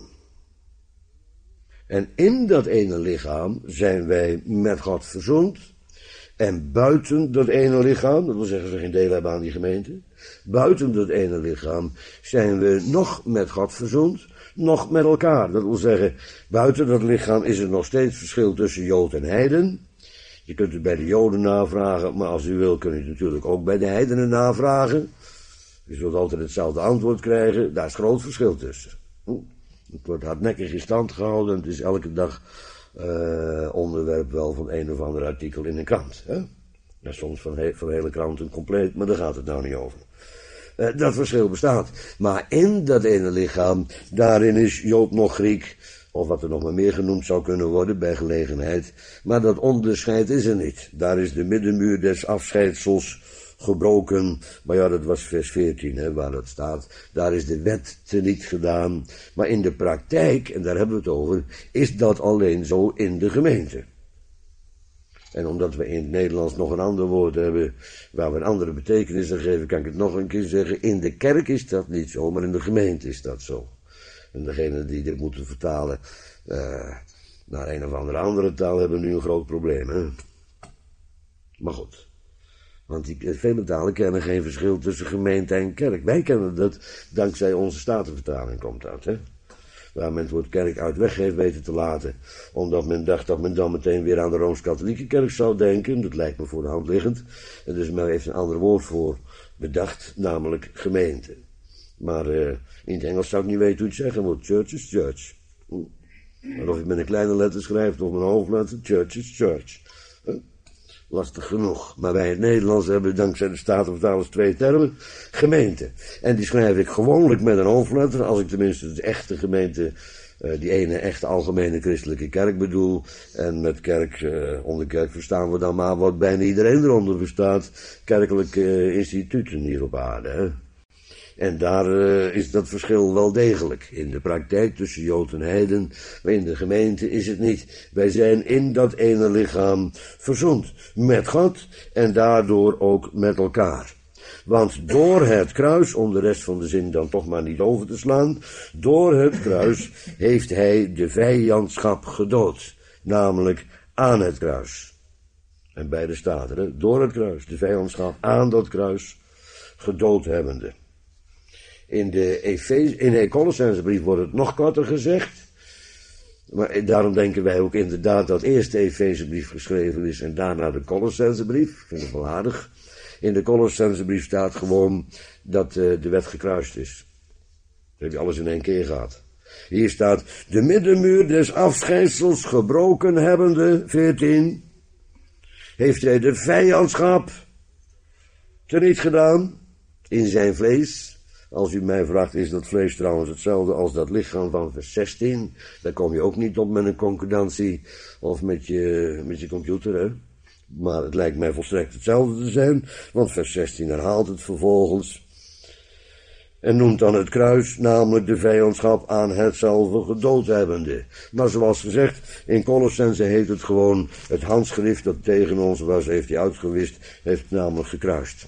En in dat ene lichaam zijn wij met God verzoend. En buiten dat ene lichaam, dat wil zeggen ze geen deel hebben aan die gemeente, buiten dat ene lichaam zijn we nog met God verzoend, nog met elkaar. Dat wil zeggen, buiten dat lichaam is er nog steeds verschil tussen Jood en heiden. Je kunt het bij de Joden navragen, maar als u wil kun je het natuurlijk ook bij de heidenen navragen. Je zult altijd hetzelfde antwoord krijgen, daar is groot verschil tussen. Het wordt hardnekkig in stand gehouden en het is elke dag Uh, onderwerp wel van een of ander artikel in een krant. Hè? Ja, soms van, he van hele kranten compleet, maar daar gaat het nou niet over. Uh, dat verschil bestaat. Maar in dat ene lichaam, daarin is Jood nog Griek, of wat er nog maar meer genoemd zou kunnen worden bij gelegenheid. Maar dat onderscheid is er niet. Daar is de middenmuur des afscheidsels gebroken, maar ja, dat was vers veertien, hè, waar dat staat. Daar is de wet teniet gedaan. Maar in de praktijk, en daar hebben we het over, is dat alleen zo in de gemeente. En omdat we in het Nederlands nog een ander woord hebben, waar we een andere betekenis aan geven, kan ik het nog een keer zeggen. In de kerk is dat niet zo, maar in de gemeente is dat zo. En degenen die dit moeten vertalen uh, naar een of andere andere taal hebben nu een groot probleem, hè. Maar goed. Want die vele talen kennen geen verschil tussen gemeente en kerk. Wij kennen dat, dankzij onze Statenvertaling komt dat, hè. waar men het woord kerk uit weg heeft weten te laten, omdat men dacht dat men dan meteen weer aan de Rooms-Katholieke kerk zou denken. Dat lijkt me voor de hand liggend. En dus men heeft een ander woord voor bedacht, namelijk gemeente. Maar uh, in het Engels zou ik niet weten hoe het zeggen moet. Church is church. Hm. Maar of je met een kleine letter schrijft of met een hoofdletter, church is church. Huh? Lastig genoeg. Maar wij in het Nederlands hebben dankzij de Statenvertalers twee termen. Gemeente. En die schrijf ik gewoonlijk met een hoofdletter, als ik tenminste de echte gemeente, uh, die ene echte algemene christelijke kerk bedoel. En met kerk, uh, onder kerk verstaan we dan maar wat bijna iedereen eronder verstaat. Kerkelijke uh, instituten hier op aarde. Hè? En daar uh, is dat verschil wel degelijk. In de praktijk tussen Jood en Heiden, maar in de gemeente is het niet. Wij zijn in dat ene lichaam verzoend met God en daardoor ook met elkaar. Want door het kruis, om de rest van de zin dan toch maar niet over te slaan, door het kruis heeft hij de vijandschap gedood. Namelijk aan het kruis. En beide staat er, hè? Door het kruis, de vijandschap aan dat kruis gedood hebbende. In de, Efeze, in de Colossensebrief wordt het nog korter gezegd. Maar daarom denken wij ook inderdaad dat eerst de Efezebrief geschreven is en daarna de Colossensebrief. Ik vind het wel aardig. In de Colossensebrief staat gewoon dat uh, de wet gekruist is. Dan heb je alles in één keer gehad. Hier staat, de middenmuur des afscheidsels gebroken hebbende, veertien, heeft hij de vijandschap teniet gedaan in zijn vlees. Als u mij vraagt, is dat vlees trouwens hetzelfde als dat lichaam van vers zestien? Daar kom je ook niet op met een concordantie of met je, met je computer, hè? Maar het lijkt mij volstrekt hetzelfde te zijn, want vers zestien herhaalt het vervolgens. En noemt dan het kruis, namelijk de vijandschap aan hetzelfde gedood hebbende. Maar zoals gezegd, in Colossense heet het gewoon, het handschrift dat tegen ons was, heeft hij uitgewist, heeft namelijk gekruist.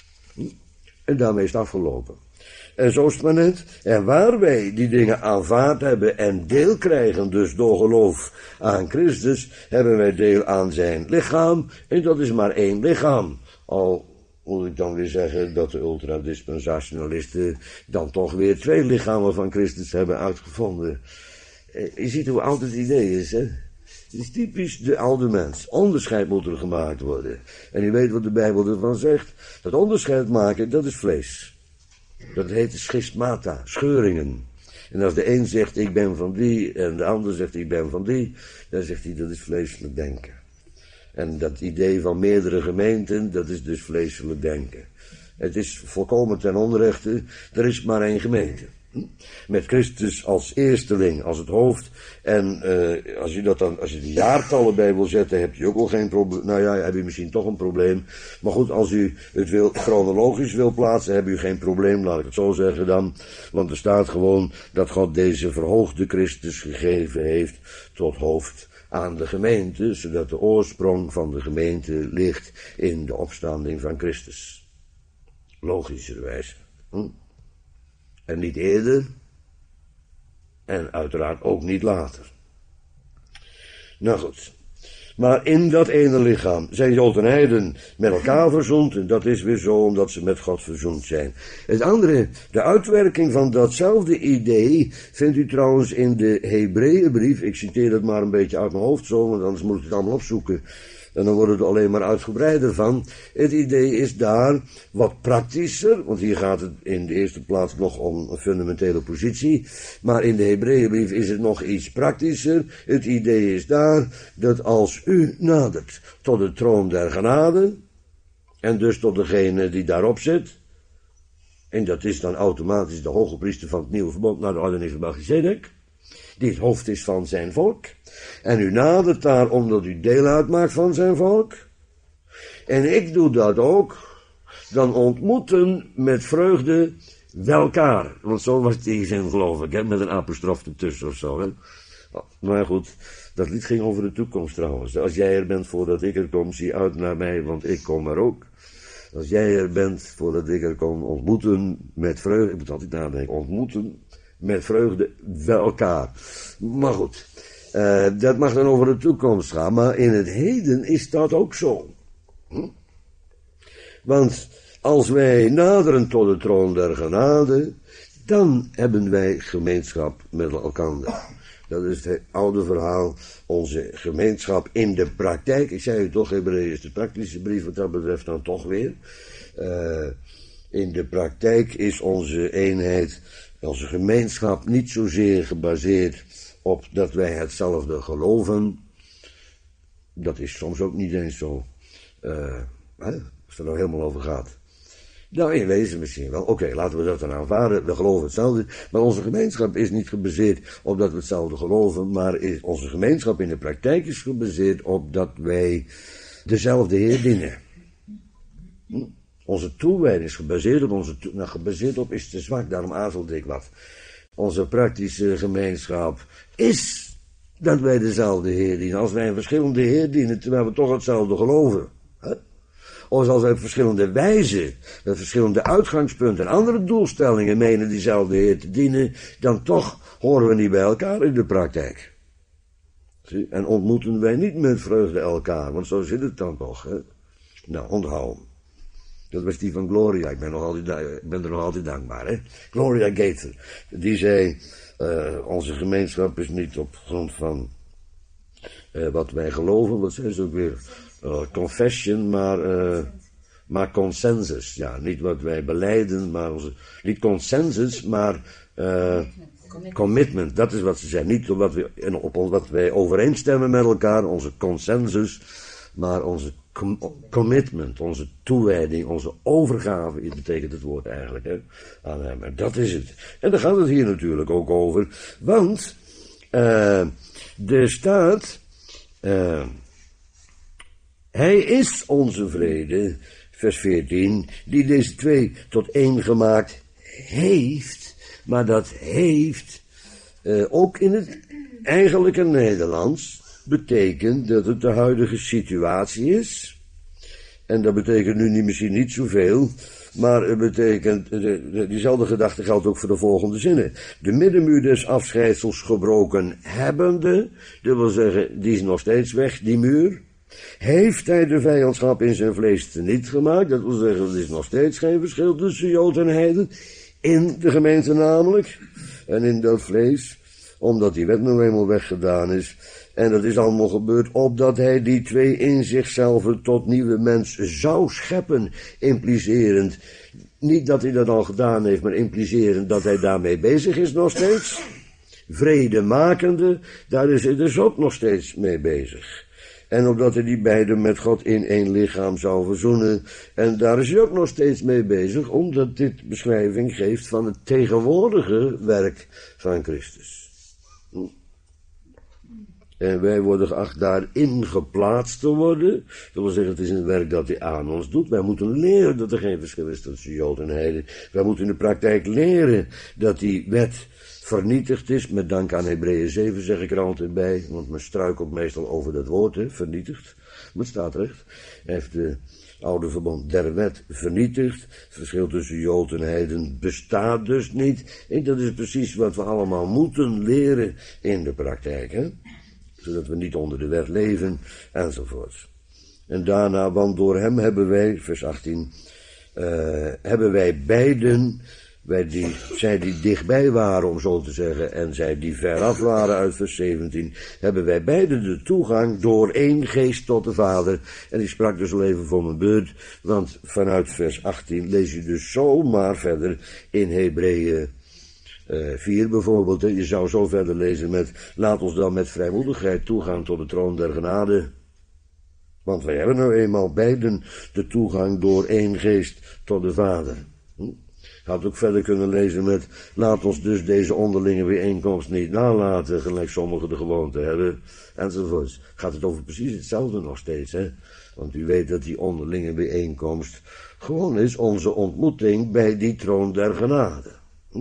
En daarmee is het afgelopen. En zo is het maar net. En waar wij die dingen aanvaard hebben en deel krijgen, dus door geloof aan Christus, hebben wij deel aan zijn lichaam. En dat is maar één lichaam. Al moet ik dan weer zeggen dat de ultradispensationalisten dan toch weer twee lichamen van Christus hebben uitgevonden. Je ziet hoe oud het idee is, hè? Het is typisch de oude mens. Onderscheid moet er gemaakt worden. En u weet wat de Bijbel ervan zegt. Dat onderscheid maken, dat is vlees. Dat heet schismata, scheuringen. En als de een zegt ik ben van die en de ander zegt ik ben van die, dan zegt hij dat is vleeselijk denken. En dat idee van meerdere gemeenten, dat is dus vleeselijk denken. Het is volkomen ten onrechte, er is maar één gemeente. Met Christus als eersteling, als het hoofd. En uh, als je dat dan, als je de jaartallen bij wil zetten, heb je ook wel geen probleem. Nou ja, heb je misschien toch een probleem. Maar goed, als u het wil, chronologisch wil plaatsen, heb u geen probleem, laat ik het zo zeggen dan. Want er staat gewoon dat God deze verhoogde Christus gegeven heeft tot hoofd aan de gemeente, zodat de oorsprong van de gemeente ligt in de opstanding van Christus. Logischerwijs. Hm? En niet eerder. En uiteraard ook niet later. Nou goed. Maar in dat ene lichaam zijn Jood en Heiden met elkaar verzoend. En dat is weer zo omdat ze met God verzoend zijn. Het andere, de uitwerking van datzelfde idee, vindt u trouwens in de Hebreeënbrief. Ik citeer het maar een beetje uit mijn hoofd zo, want anders moet ik het allemaal opzoeken. En dan wordt het alleen maar uitgebreider van. Het idee is daar wat praktischer, want hier gaat het in de eerste plaats nog om een fundamentele positie. Maar in de Hebreeënbrief is het nog iets praktischer. Het idee is daar dat als u nadert tot de troon der genade, en dus tot degene die daarop zit, en dat is dan automatisch de hoge priester van het nieuwe verbond naar de orde van Melchizedek, die het hoofd is van zijn volk. En u nadert daar omdat u deel uitmaakt van zijn volk. En ik doe dat ook. Dan ontmoeten met vreugde welkaar. Want zo was die zin geloof ik, hè, met een apostrof ertussen of zo. Hè. Maar goed, dat lied ging over de toekomst trouwens. Als jij er bent voordat ik er kom, zie uit naar mij, want ik kom er ook. Als jij er bent voordat ik er kom, ontmoeten met vreugde. Ik moet altijd nadenken, ontmoeten met vreugde welkaar. Maar goed. Uh, dat mag dan over de toekomst gaan, maar in het heden is dat ook zo. Hm? Want als wij naderen tot de troon der genade, dan hebben wij gemeenschap met elkaar. Dat is het oude verhaal, onze gemeenschap in de praktijk. Ik zei u toch, Hebreeën is de praktische brief wat dat betreft dan toch weer. Uh, in de praktijk is onze eenheid, onze gemeenschap niet zozeer gebaseerd op dat wij hetzelfde geloven. Dat is soms ook niet eens zo. Uh, hè, als het er nou helemaal over gaat. Nou, in wezen misschien wel. Oké, okay, laten we dat dan aanvaarden. We geloven hetzelfde. Maar onze gemeenschap is niet gebaseerd op dat we hetzelfde geloven. Maar is, onze gemeenschap in de praktijk is gebaseerd op dat wij dezelfde Heer dienen. Hm? Onze toewijding is gebaseerd op onze to- nou, gebaseerd op is te zwak, daarom aarzelde ik wat. Onze praktische gemeenschap is dat wij dezelfde Heer dienen. Als wij een verschillende Heer dienen, terwijl we toch hetzelfde geloven. Hè? Of als wij op verschillende wijzen, met verschillende uitgangspunten en andere doelstellingen menen diezelfde Heer te dienen, dan toch horen we niet bij elkaar in de praktijk. Zie? En ontmoeten wij niet met vreugde elkaar, want zo zit het dan toch. Hè? Nou, onthoud. Dat was die van Gloria, ik ben, nog altijd, ik ben er nog altijd dankbaar. Hè? Gloria Gaither, die zei, uh, onze gemeenschap is niet op grond van uh, wat wij geloven, wat zei ze ook weer, uh, confession, maar, uh, maar consensus. Ja, niet wat wij belijden, maar onze, niet consensus, maar uh, commitment. commitment. Dat is wat ze zei, niet op wat, we, op wat wij overeenstemmen met elkaar, onze consensus, maar onze commitment, onze toewijding, onze overgave, betekent het woord eigenlijk, hè, aan hem. En dat is het. En daar gaat het hier natuurlijk ook over, want uh, er staat, uh, hij is onze vrede, vers veertien, die deze twee tot één gemaakt heeft, maar dat heeft uh, ook in het eigenlijke Nederlands betekent dat het de huidige situatie is. En dat betekent nu niet, misschien niet zoveel, maar het betekent, de, de, diezelfde gedachte geldt ook voor de volgende zinnen. De middenmuur des afscheidsels gebroken hebbende, dat wil zeggen, die is nog steeds weg, die muur. Heeft hij de vijandschap in zijn vlees teniet gemaakt, dat wil zeggen, er is nog steeds geen verschil tussen Jood en Heiden, in de gemeente namelijk, en in dat vlees, omdat die wet nou eenmaal weggedaan is. En dat is allemaal gebeurd opdat hij die twee in zichzelf tot nieuwe mens zou scheppen, implicerend. Niet dat hij dat al gedaan heeft, maar implicerend dat hij daarmee bezig is nog steeds. Vredemakende, daar is hij dus ook nog steeds mee bezig. En opdat hij die beiden met God in één lichaam zou verzoenen. En daar is hij ook nog steeds mee bezig, omdat dit beschrijving geeft van het tegenwoordige werk van Christus. Hm. En wij worden geacht daarin geplaatst te worden. Dat wil zeggen, het is een werk dat hij aan ons doet. Wij moeten leren dat er geen verschil is tussen Jood en Heiden. Wij moeten in de praktijk leren dat die wet vernietigd is. Met dank aan Hebreeën zeven zeg ik er altijd bij. Want men struikelt meestal over dat woord, hè, vernietigd. Maar het staat recht. Hij heeft de oude verbond der wet vernietigd. Het verschil tussen Jood en Heiden bestaat dus niet. En dat is precies wat we allemaal moeten leren in de praktijk, hè. Zodat we niet onder de wet leven, enzovoort. En daarna, want door hem hebben wij, vers achttien, uh, hebben wij beiden, wij die, zij die dichtbij waren, om zo te zeggen, en zij die veraf waren, uit vers zeventien, hebben wij beiden de toegang door één geest tot de Vader. En ik sprak dus al even voor mijn beurt, want vanuit vers achttien lees je dus zomaar verder in Hebreeën Uh, vier bijvoorbeeld, hè. Je zou zo verder lezen met, laat ons dan met vrijmoedigheid toegaan tot de troon der genade. Want wij hebben nou eenmaal beiden de toegang door één geest tot de Vader. Hm? Je had ook verder kunnen lezen met, laat ons dus deze onderlinge bijeenkomst niet nalaten, gelijk sommigen de gewoonte hebben, enzovoorts. Gaat het over precies hetzelfde nog steeds, hè? Want u weet dat die onderlinge bijeenkomst gewoon is onze ontmoeting bij die troon der genade. Hm?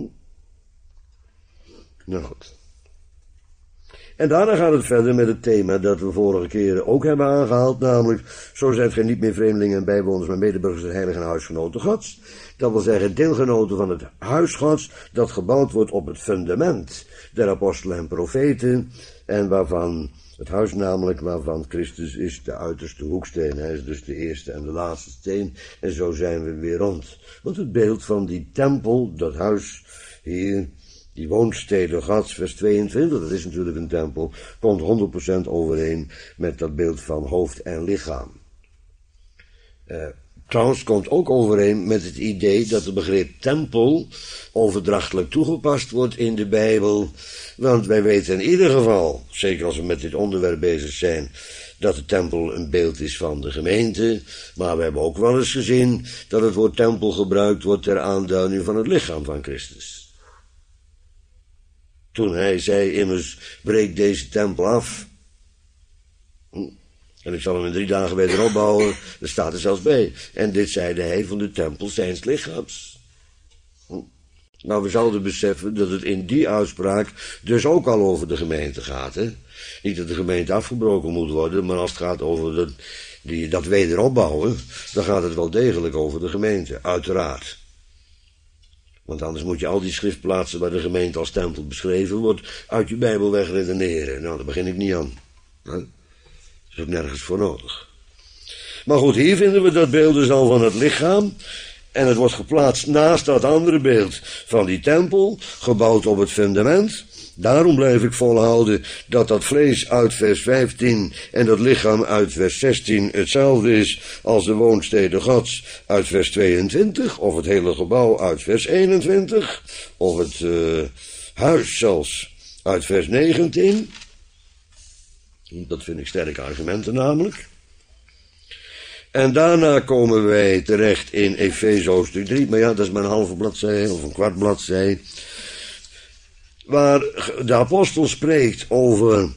Nou goed. En daarna gaat het verder met het thema dat we vorige keren ook hebben aangehaald, namelijk, zo zijt gij niet meer vreemdelingen en bijwoners, maar medeburgers der heilige en huisgenoten Gods. Dat wil zeggen deelgenoten van het huis Gods, dat gebouwd wordt op het fundament der apostelen en profeten, en waarvan, het huis namelijk, waarvan Christus is de uiterste hoeksteen. Hij is dus de eerste en de laatste steen, en zo zijn we weer rond. Want het beeld van die tempel, dat huis, Hier, die woonstede Gods, vers tweeëntwintig, dat is natuurlijk een tempel, komt honderd procent overeen met dat beeld van hoofd en lichaam. Uh, trouwens komt ook overeen met het idee dat het begrip tempel overdrachtelijk toegepast wordt in de Bijbel, want wij weten in ieder geval, zeker als we met dit onderwerp bezig zijn, dat de tempel een beeld is van de gemeente, maar we hebben ook wel eens gezien dat het woord tempel gebruikt wordt ter aanduiding van het lichaam van Christus. Toen hij zei immers, breek deze tempel af. En ik zal hem in drie dagen weer opbouwen. Dat staat er zelfs bij. En dit zeide hij van de tempel zijns lichaams. Nou, we zouden beseffen dat het in die uitspraak dus ook al over de gemeente gaat. Hè? Niet dat de gemeente afgebroken moet worden, maar als het gaat over dat, die, dat wederopbouwen, dan gaat het wel degelijk over de gemeente, uiteraard. Want anders moet je al die schriftplaatsen waar de gemeente als tempel beschreven wordt, uit je Bijbel wegredeneren. Nou, daar begin ik niet aan. Dat is ook nergens voor nodig. Maar goed, hier vinden we dat beeld dus al van het lichaam. En het wordt geplaatst naast dat andere beeld van die tempel, gebouwd op het fundament. Daarom blijf ik volhouden dat dat vlees uit vers vijftien en dat lichaam uit vers zestien hetzelfde is als de woonstede Gods uit vers tweeëntwintig, of het hele gebouw uit vers eenentwintig, of het uh, huis zelfs uit vers negentien. Dat vind ik sterke argumenten namelijk. En daarna komen wij terecht in Efeze hoofdstuk drie, maar ja, dat is maar een halve bladzij of een kwart bladzij, waar de apostel spreekt over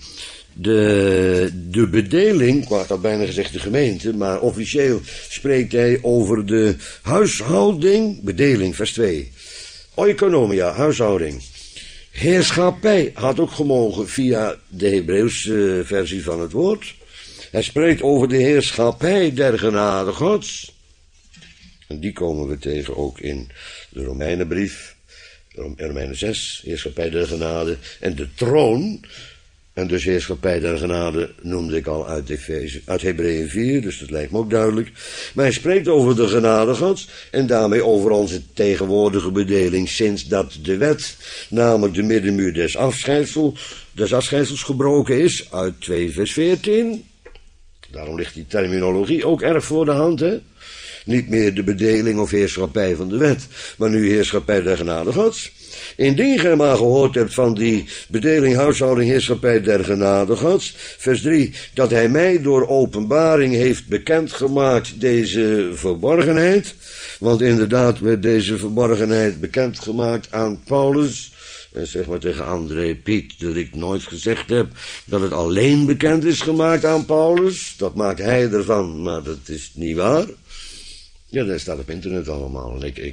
de, de bedeling, ik had bijna gezegd de gemeente, maar officieel spreekt hij over de huishouding, bedeling, vers twee. Oikonomia, huishouding. Heerschappij had ook gemogen via de Hebreeuwse versie van het woord. Hij spreekt over de heerschappij der genade Gods. En die komen we tegen ook in de Romeinenbrief. Romeinen zes, heerschappij der genade. En de troon, en dus heerschappij der genade, noemde ik al uit, Efeze, uit Hebreeën vier, dus dat lijkt me ook duidelijk. Maar hij spreekt over de genade Gods en daarmee over onze tegenwoordige bedeling sinds dat de wet, namelijk de middenmuur des afscheidsels, des afscheidsels gebroken is, uit twee vers veertien. Daarom ligt die terminologie ook erg voor de hand, hè? Niet meer de bedeling of heerschappij van de wet, maar nu heerschappij der genade Gods. Indien gij maar gehoord hebt van die bedeling, huishouding, heerschappij der genade Gods, vers drie, dat hij mij door openbaring heeft bekendgemaakt deze verborgenheid, want inderdaad werd deze verborgenheid bekendgemaakt aan Paulus. En zeg maar tegen André Piet dat ik nooit gezegd heb dat het alleen bekend is gemaakt aan Paulus. Dat maakt hij ervan, maar dat is niet waar. Ja, dat staat op internet allemaal. En ik, ik,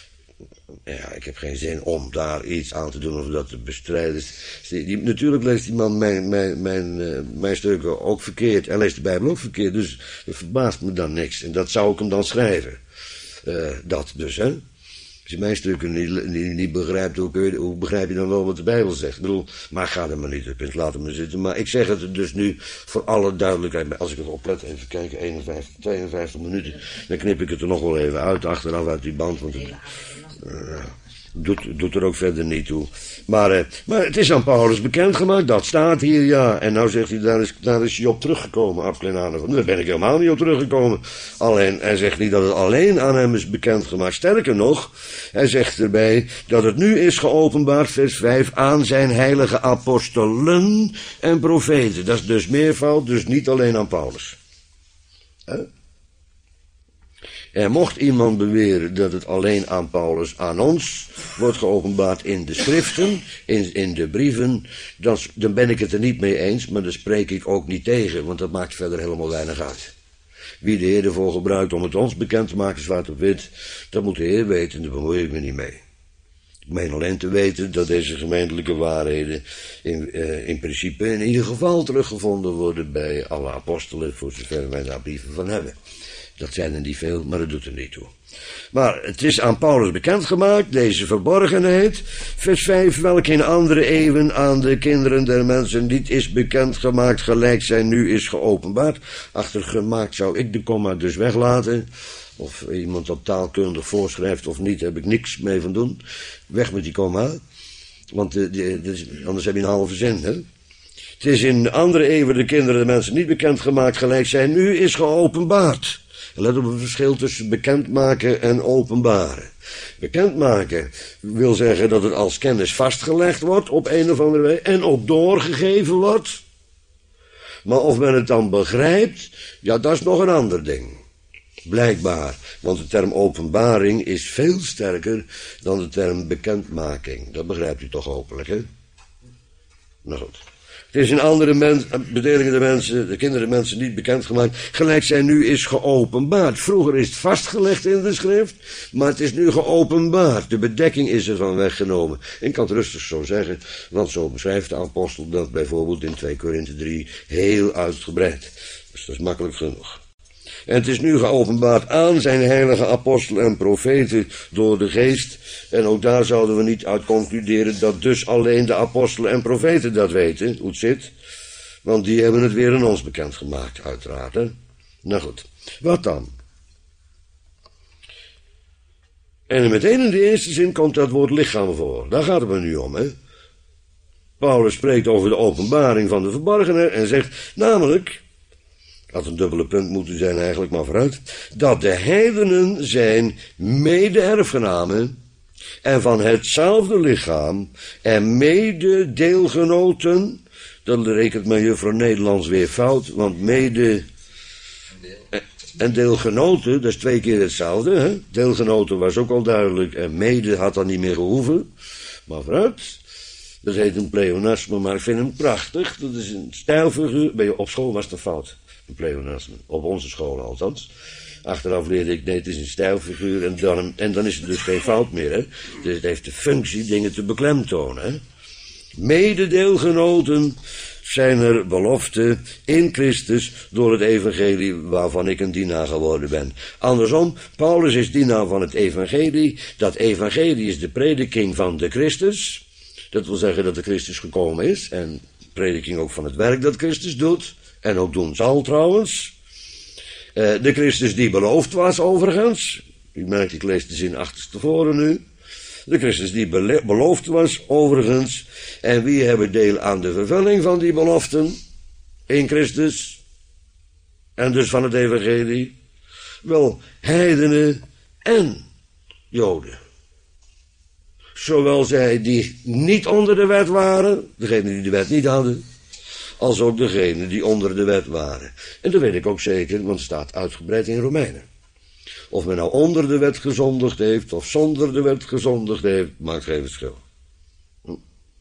ja, ik heb geen zin om daar iets aan te doen of dat te bestrijden. Die, die, natuurlijk leest die man mijn, mijn, mijn, uh, mijn stukken ook verkeerd. En leest de Bijbel ook verkeerd. Dus het verbaast me dan niks. En dat zou ik hem dan schrijven. Uh, dat dus, hè. Als je mijn stukken niet, niet, niet begrijpt, hoe, kun je, hoe begrijp je dan wel wat de Bijbel zegt? Ik bedoel, maar ga er maar niet op in, laat hem maar zitten. Maar ik zeg het dus nu voor alle duidelijkheid. Als ik even oplet, even kijken, eenenvijftig, tweeënvijftig minuten. Dan knip ik het er nog wel even uit, achteraf uit die band. Want het uh, doet, doet er ook verder niet toe. Maar, uh, maar het is aan Paulus bekendgemaakt, dat staat hier, ja. En nou zegt hij, daar is, daar is hij op teruggekomen, Abklenane. Daar ben ik helemaal niet op teruggekomen. Alleen, hij zegt niet dat het alleen aan hem is bekendgemaakt. Sterker nog, hij zegt erbij dat het nu is geopenbaard, vers vijf, aan zijn heilige apostelen en profeten. Dat is dus meervoud, dus niet alleen aan Paulus. Huh? Er mocht iemand beweren dat het alleen aan Paulus, aan ons, wordt geopenbaard in de schriften, in, in de brieven, dan, dan ben ik het er niet mee eens, maar daar spreek ik ook niet tegen, want dat maakt verder helemaal weinig uit. Wie de Heer ervoor gebruikt om het ons bekend te maken, zwart op wit, dat moet de Heer weten, daar bemoei ik me niet mee. Ik meen alleen te weten dat deze gemeentelijke waarheden in, uh, in principe in ieder geval teruggevonden worden bij alle apostelen, voor zover wij daar brieven van hebben. Dat zijn er niet veel, maar dat doet er niet toe. Maar het is aan Paulus bekendgemaakt, deze verborgenheid. Vers vijf, welke in andere eeuwen aan de kinderen der mensen niet is bekendgemaakt, gelijk zij nu is geopenbaard. Achter gemaakt zou ik de komma dus weglaten. Of iemand dat taalkundig voorschrijft of niet, daar heb ik niks mee van doen. Weg met die komma. Want de, de, de, anders heb je een halve zin, hè. Het is in andere eeuwen de kinderen de mensen niet bekendgemaakt, gelijk zij nu is geopenbaard. Let op het verschil tussen bekendmaken en openbaren. Bekendmaken wil zeggen dat het als kennis vastgelegd wordt op een of andere wijze en ook doorgegeven wordt. Maar of men het dan begrijpt, ja, dat is nog een ander ding. Blijkbaar, want de term openbaring is veel sterker dan de term bekendmaking. Dat begrijpt u toch hopelijk, hè? Nou goed. Het is in andere mens, bedelingen de mensen, de kinderen de mensen niet bekendgemaakt, gelijk zij nu is geopenbaard. Vroeger is het vastgelegd in de schrift, maar het is nu geopenbaard. De bedekking is ervan weggenomen. Ik kan het rustig zo zeggen, want zo beschrijft de apostel dat bijvoorbeeld in twee Korinthe drie heel uitgebreid. Dus dat is makkelijk genoeg. En het is nu geopenbaard aan zijn heilige apostelen en profeten door de geest. En ook daar zouden we niet uit concluderen dat dus alleen de apostelen en profeten dat weten, hoe het zit. Want die hebben het weer aan ons bekendgemaakt, uiteraard. Hè? Nou goed, wat dan? En meteen in de eerste zin komt dat woord lichaam voor. Daar gaat het me nu om, hè. Paulus spreekt over de openbaring van de verborgene en zegt namelijk, had een dubbele punt moeten zijn eigenlijk, maar vooruit, dat de heidenen zijn mede-erfgenamen en van hetzelfde lichaam en mede-deelgenoten. Dat rekent mijn juffrouw Nederlands weer fout, want mede en deelgenoten, dat is twee keer hetzelfde. Hè? Deelgenoten was ook al duidelijk en mede had dan niet meer gehoeven. Maar vooruit, dat heet een pleonasme, maar ik vind hem prachtig. Dat is een stijlfiguur. Bij je op school was het fout. Een pleonasme. Op onze school althans. Achteraf leerde ik, nee, het is een stijlfiguur en dan, en dan is het dus geen fout meer. Hè? Dus het heeft de functie dingen te beklemtonen. Hè? Mededeelgenoten zijn er beloften in Christus door het evangelie waarvan ik een dienaar geworden ben. Andersom, Paulus is dienaar van het evangelie. Dat evangelie is de prediking van de Christus. Dat wil zeggen dat de Christus gekomen is en prediking ook van het werk dat Christus doet. En ook doen zal trouwens. Uh, de Christus die beloofd was overigens. U merkt, ik lees de zin achterstevoren nu. De Christus die bele- beloofd was overigens. En wie hebben deel aan de vervulling van die beloften? In Christus. En dus van het evangelie. Wel, heidenen en Joden. Zowel zij die niet onder de wet waren, degenen die de wet niet hadden, als ook degenen die onder de wet waren. En dat weet ik ook zeker, want het staat uitgebreid in Romeinen. Of men nou onder de wet gezondigd heeft, of zonder de wet gezondigd heeft, maakt geen verschil. Hm.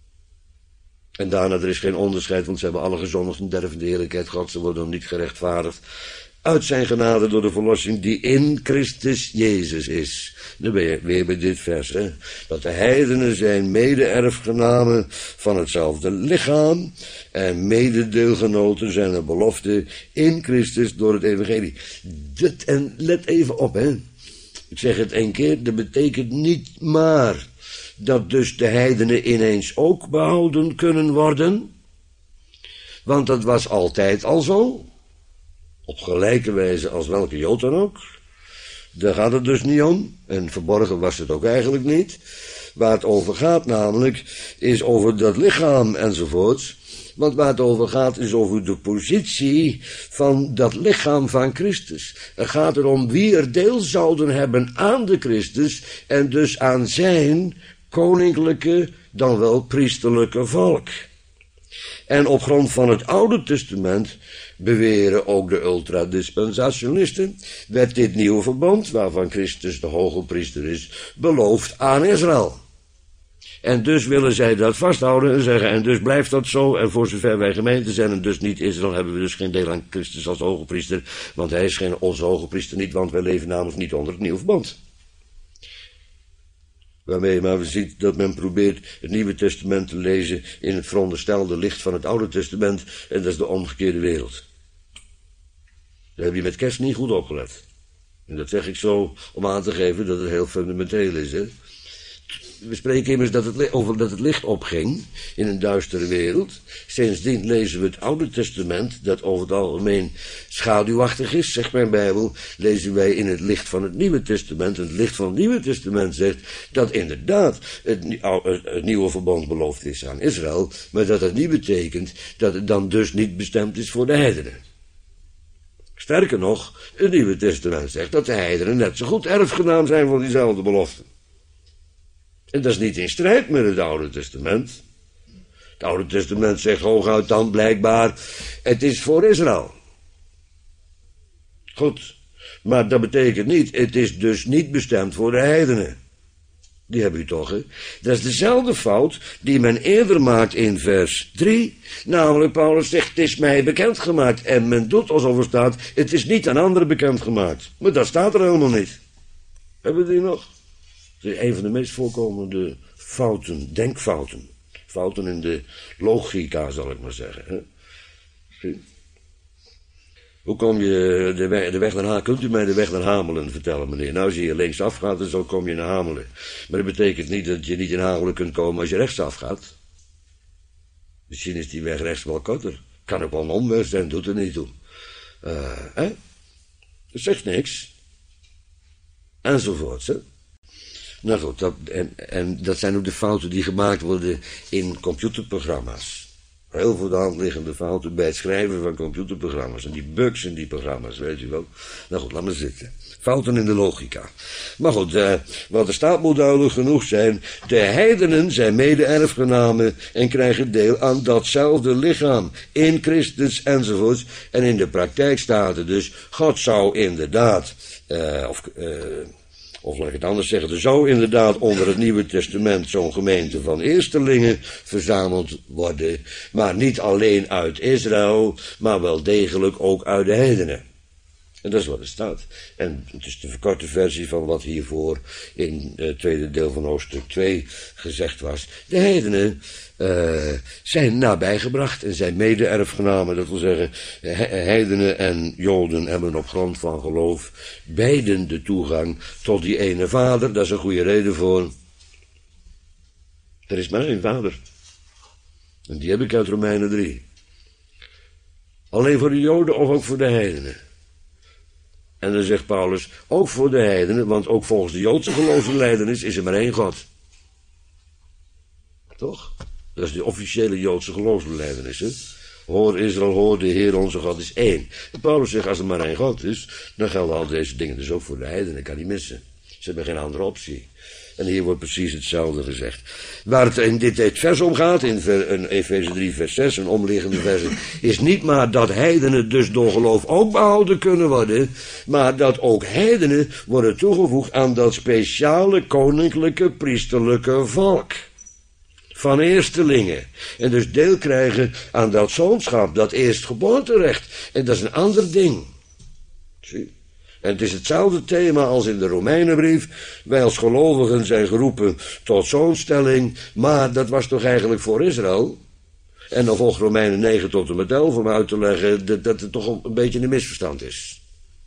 En daarna, er is geen onderscheid, want ze hebben alle gezondigd en derven de heerlijkheid Gods, ze worden niet gerechtvaardigd uit zijn genade door de verlossing die in Christus Jezus is. Dan ben je weer bij dit vers, hè. Dat de heidenen zijn mede-erfgenamen van hetzelfde lichaam en mededeelgenoten zijn er belofte in Christus door het evangelie. Dat, en let even op, hè. Ik zeg het één keer, dat betekent niet maar dat dus de heidenen ineens ook behouden kunnen worden. Want dat was altijd al zo. Op gelijke wijze als welke Jood dan ook. Daar gaat het dus niet om. En verborgen was het ook eigenlijk niet. Waar het over gaat namelijk, is over dat lichaam enzovoorts. Want waar het over gaat, is over de positie van dat lichaam van Christus. Het gaat erom wie er deel zouden hebben aan de Christus. En dus aan zijn koninklijke, dan wel priesterlijke volk. En op grond van het Oude Testament beweren ook de ultradispensationalisten, werd dit nieuwe verbond, waarvan Christus de hoge priester is, beloofd aan Israël. En dus willen zij dat vasthouden en zeggen, en dus blijft dat zo, en voor zover wij gemeente zijn en dus niet Israël, hebben we dus geen deel aan Christus als hoge priester, want hij is geen onze hoge priester niet, want wij leven namelijk niet onder het nieuwe verbond. Waarmee maar we zien dat men probeert het Nieuwe Testament te lezen in het veronderstelde licht van het Oude Testament, en dat is de omgekeerde wereld. Daar heb je met kerst niet goed opgelet. En dat zeg ik zo om aan te geven dat het heel fundamenteel is, hè. we spreken immers dat het, over dat het licht opging in een duistere wereld. Sindsdien lezen we het Oude Testament, dat over het algemeen schaduwachtig is, zegt mijn Bijbel, lezen wij in het licht van het Nieuwe Testament. En het licht van het Nieuwe Testament zegt dat inderdaad het, het nieuwe verbond beloofd is aan Israël, maar dat dat niet betekent dat het dan dus niet bestemd is voor de heidenen. Sterker nog, het Nieuwe Testament zegt dat de heidenen net zo goed erfgenaam zijn van diezelfde beloften. En dat is niet in strijd met het Oude Testament. Het Oude Testament zegt hooguit dan blijkbaar, het is voor Israël. Goed, maar dat betekent niet, het is dus niet bestemd voor de heidenen. Die hebben u toch, hè? Dat is dezelfde fout die men eerder maakt in vers drie. Namelijk, Paulus zegt, het is mij bekendgemaakt. En men doet alsof er staat, het is niet aan anderen bekendgemaakt. Maar dat staat er helemaal niet. Hebben we die nog? Dat is een van de meest voorkomende fouten, denkfouten. Fouten in de logica, zal ik maar zeggen. Hè? Zie? Hoe kom je de weg, de weg naar Hamelen? Kunt u mij de weg naar Hamelen vertellen, meneer? Nou, als je hier linksaf gaat, dan zo kom je naar Hamelen. Maar dat betekent niet dat je niet in Hamelen kunt komen als je rechtsaf gaat. Misschien is die weg rechts wel korter. Kan ook wel een omweg zijn, doet er niet toe. Uh, hè? Dat zegt niks. Enzovoorts, hè? Nou goed, dat, en, en dat zijn ook de fouten die gemaakt worden in computerprogramma's. Heel voor de hand liggende fouten bij het schrijven van computerprogramma's. En die bugs in die programma's, weet u wel. Nou goed, laat maar zitten. Fouten in de logica. Maar goed, eh, wat er staat moet duidelijk genoeg zijn. De heidenen zijn mede-erfgenamen en krijgen deel aan datzelfde lichaam. In Christus enzovoorts. En in de praktijk staat er dus, God zou inderdaad, eh, of... Eh, Of laat ik het anders zeggen, er zou inderdaad onder het Nieuwe Testament zo'n gemeente van eerstelingen verzameld worden, maar niet alleen uit Israël, maar wel degelijk ook uit de heidenen. En dat is wat er staat. En het is de verkorte versie van wat hiervoor in het tweede deel van hoofdstuk twee gezegd was. De heidenen uh, zijn nabijgebracht en zijn mede-erfgenamen. Dat wil zeggen, heidenen en Joden hebben op grond van geloof beiden de toegang tot die ene vader. Dat is een goede reden voor. Er is maar één vader. En die heb ik uit Romeinen drie. Alleen voor de Joden of ook voor de heidenen? En dan zegt Paulus, ook voor de heidenen, want ook volgens de Joodse geloofsbelijdenis is er maar één God. Toch? Dat is de officiële Joodse geloofsbelijdenis, hè? Hoor Israël, hoor, de Heer onze God is één. En Paulus zegt, als er maar één God is, dan gelden al deze dingen dus ook voor de heidenen, kan niet missen. Ze hebben geen andere optie. En hier wordt precies hetzelfde gezegd. Waar het in dit, dit vers om gaat, in, in Efeze drie vers zes, en omliggende versen, is niet maar dat heidenen dus door geloof ook behouden kunnen worden, maar dat ook heidenen worden toegevoegd aan dat speciale koninklijke priesterlijke volk. Van eerstelingen. En dus deel krijgen aan dat zoonschap, dat eerstgeboorterecht. En dat is een ander ding. Zie. En het is hetzelfde thema als in de Romeinenbrief. Wij als gelovigen zijn geroepen tot zoonstelling, maar dat was toch eigenlijk voor Israël? En dan volgt Romeinen negen tot en met elf om uit te leggen dat, dat het toch een beetje een misverstand is.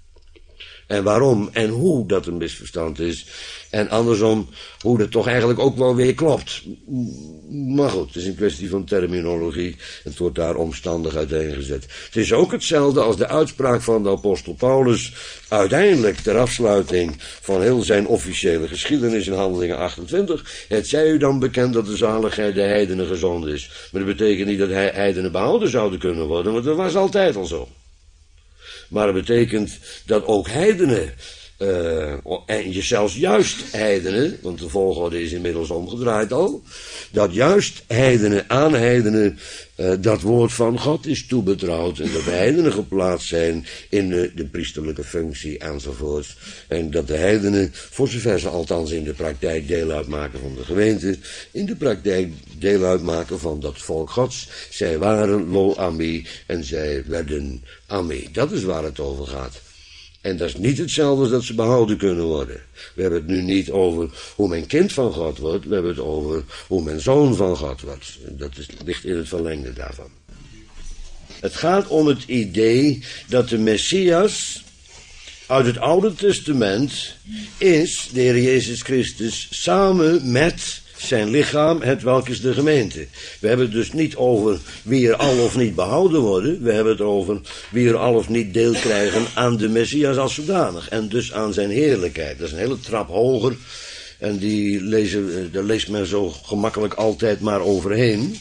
En waarom en hoe dat een misverstand is. En andersom, hoe dat toch eigenlijk ook wel weer klopt. Maar goed, het is een kwestie van terminologie. Het wordt daar omstandig uiteengezet. Het is ook hetzelfde als de uitspraak van de apostel Paulus. Uiteindelijk ter afsluiting van heel zijn officiële geschiedenis in Handelingen achtentwintig. Het zij u dan bekend dat de zaligheid de heidenen gezonden is. Maar dat betekent niet dat heidenen behouden zouden kunnen worden. Want dat was altijd al zo. Maar het betekent dat ook heidenen, uh, en je zelfs juist heidenen, want de volgorde is inmiddels omgedraaid al, dat juist heidenen aan heidenen uh, dat woord van God is toebetrouwd en dat de heidenen geplaatst zijn in de, de priesterlijke functie enzovoort. En dat de heidenen, voor zover ze althans in de praktijk deel uitmaken van de gemeente, in de praktijk deel uitmaken van dat volk Gods. Zij waren lo ami en zij werden ami. Dat is waar het over gaat. En dat is niet hetzelfde als dat ze behouden kunnen worden. We hebben het nu niet over hoe men kind van God wordt. We hebben het over hoe men zoon van God wordt. Dat is, ligt in het verlengde daarvan. Het gaat om het idee dat de Messias uit het Oude Testament is, de Heer Jezus Christus, samen met zijn lichaam, het welk is de gemeente. We hebben het dus niet over wie er al of niet behouden worden. We hebben het over wie er al of niet deel krijgen aan de Messias als zodanig. En dus aan zijn heerlijkheid. Dat is een hele trap hoger. En die lezen, daar leest men zo gemakkelijk altijd maar overheen.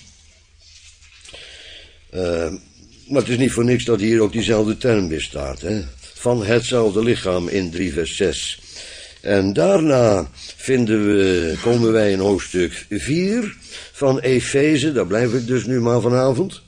Uh, maar het is niet voor niks dat hier ook diezelfde term bestaat. Hè? Van hetzelfde lichaam in drie vers zes. En daarna vinden we, komen wij in hoofdstuk vier van Efeze. Daar blijf ik dus nu maar vanavond.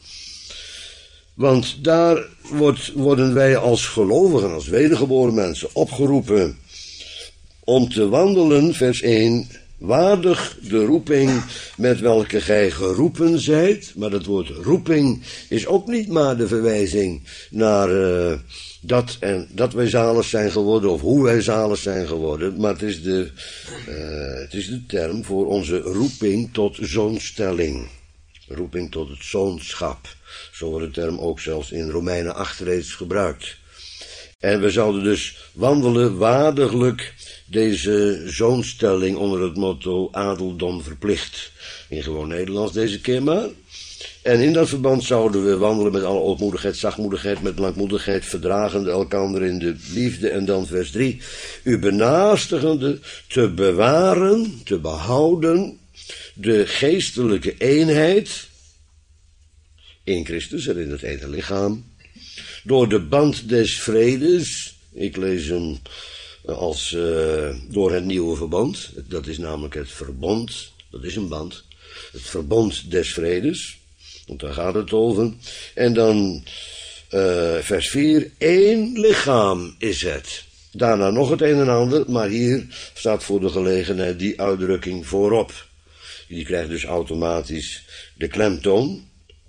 Want daar wordt, worden wij als gelovigen, als wedergeboren mensen opgeroepen om te wandelen, vers één, waardig de roeping met welke gij geroepen zijt. Maar dat woord roeping is ook niet maar de verwijzing naar uh, dat, en, dat wij zalig zijn geworden of hoe wij zalig zijn geworden. Maar het is de, uh, het is de term voor onze roeping tot zoonstelling. Roeping tot het zoonschap. Zo wordt de term ook zelfs in Romeinen acht reeds gebruikt. En we zouden dus wandelen waardiglijk deze zoonstelling onder het motto adeldom verplicht. In gewoon Nederlands deze keer maar. En in dat verband zouden we wandelen met alle ootmoedigheid, zachtmoedigheid, met langmoedigheid, verdragende elkander in de liefde. En dan vers drie. U benaastigende te bewaren, te behouden, de geestelijke eenheid in Christus en in het ene lichaam. Door de band des vredes, ik lees hem als uh, door het nieuwe verbond, dat is namelijk het verbond, dat is een band, het verbond des vredes, want daar gaat het over. En dan uh, vers vier, één lichaam is het. Daarna nog het een en ander, maar hier staat voor de gelegenheid die uitdrukking voorop. Die krijgt dus automatisch de klemtoon,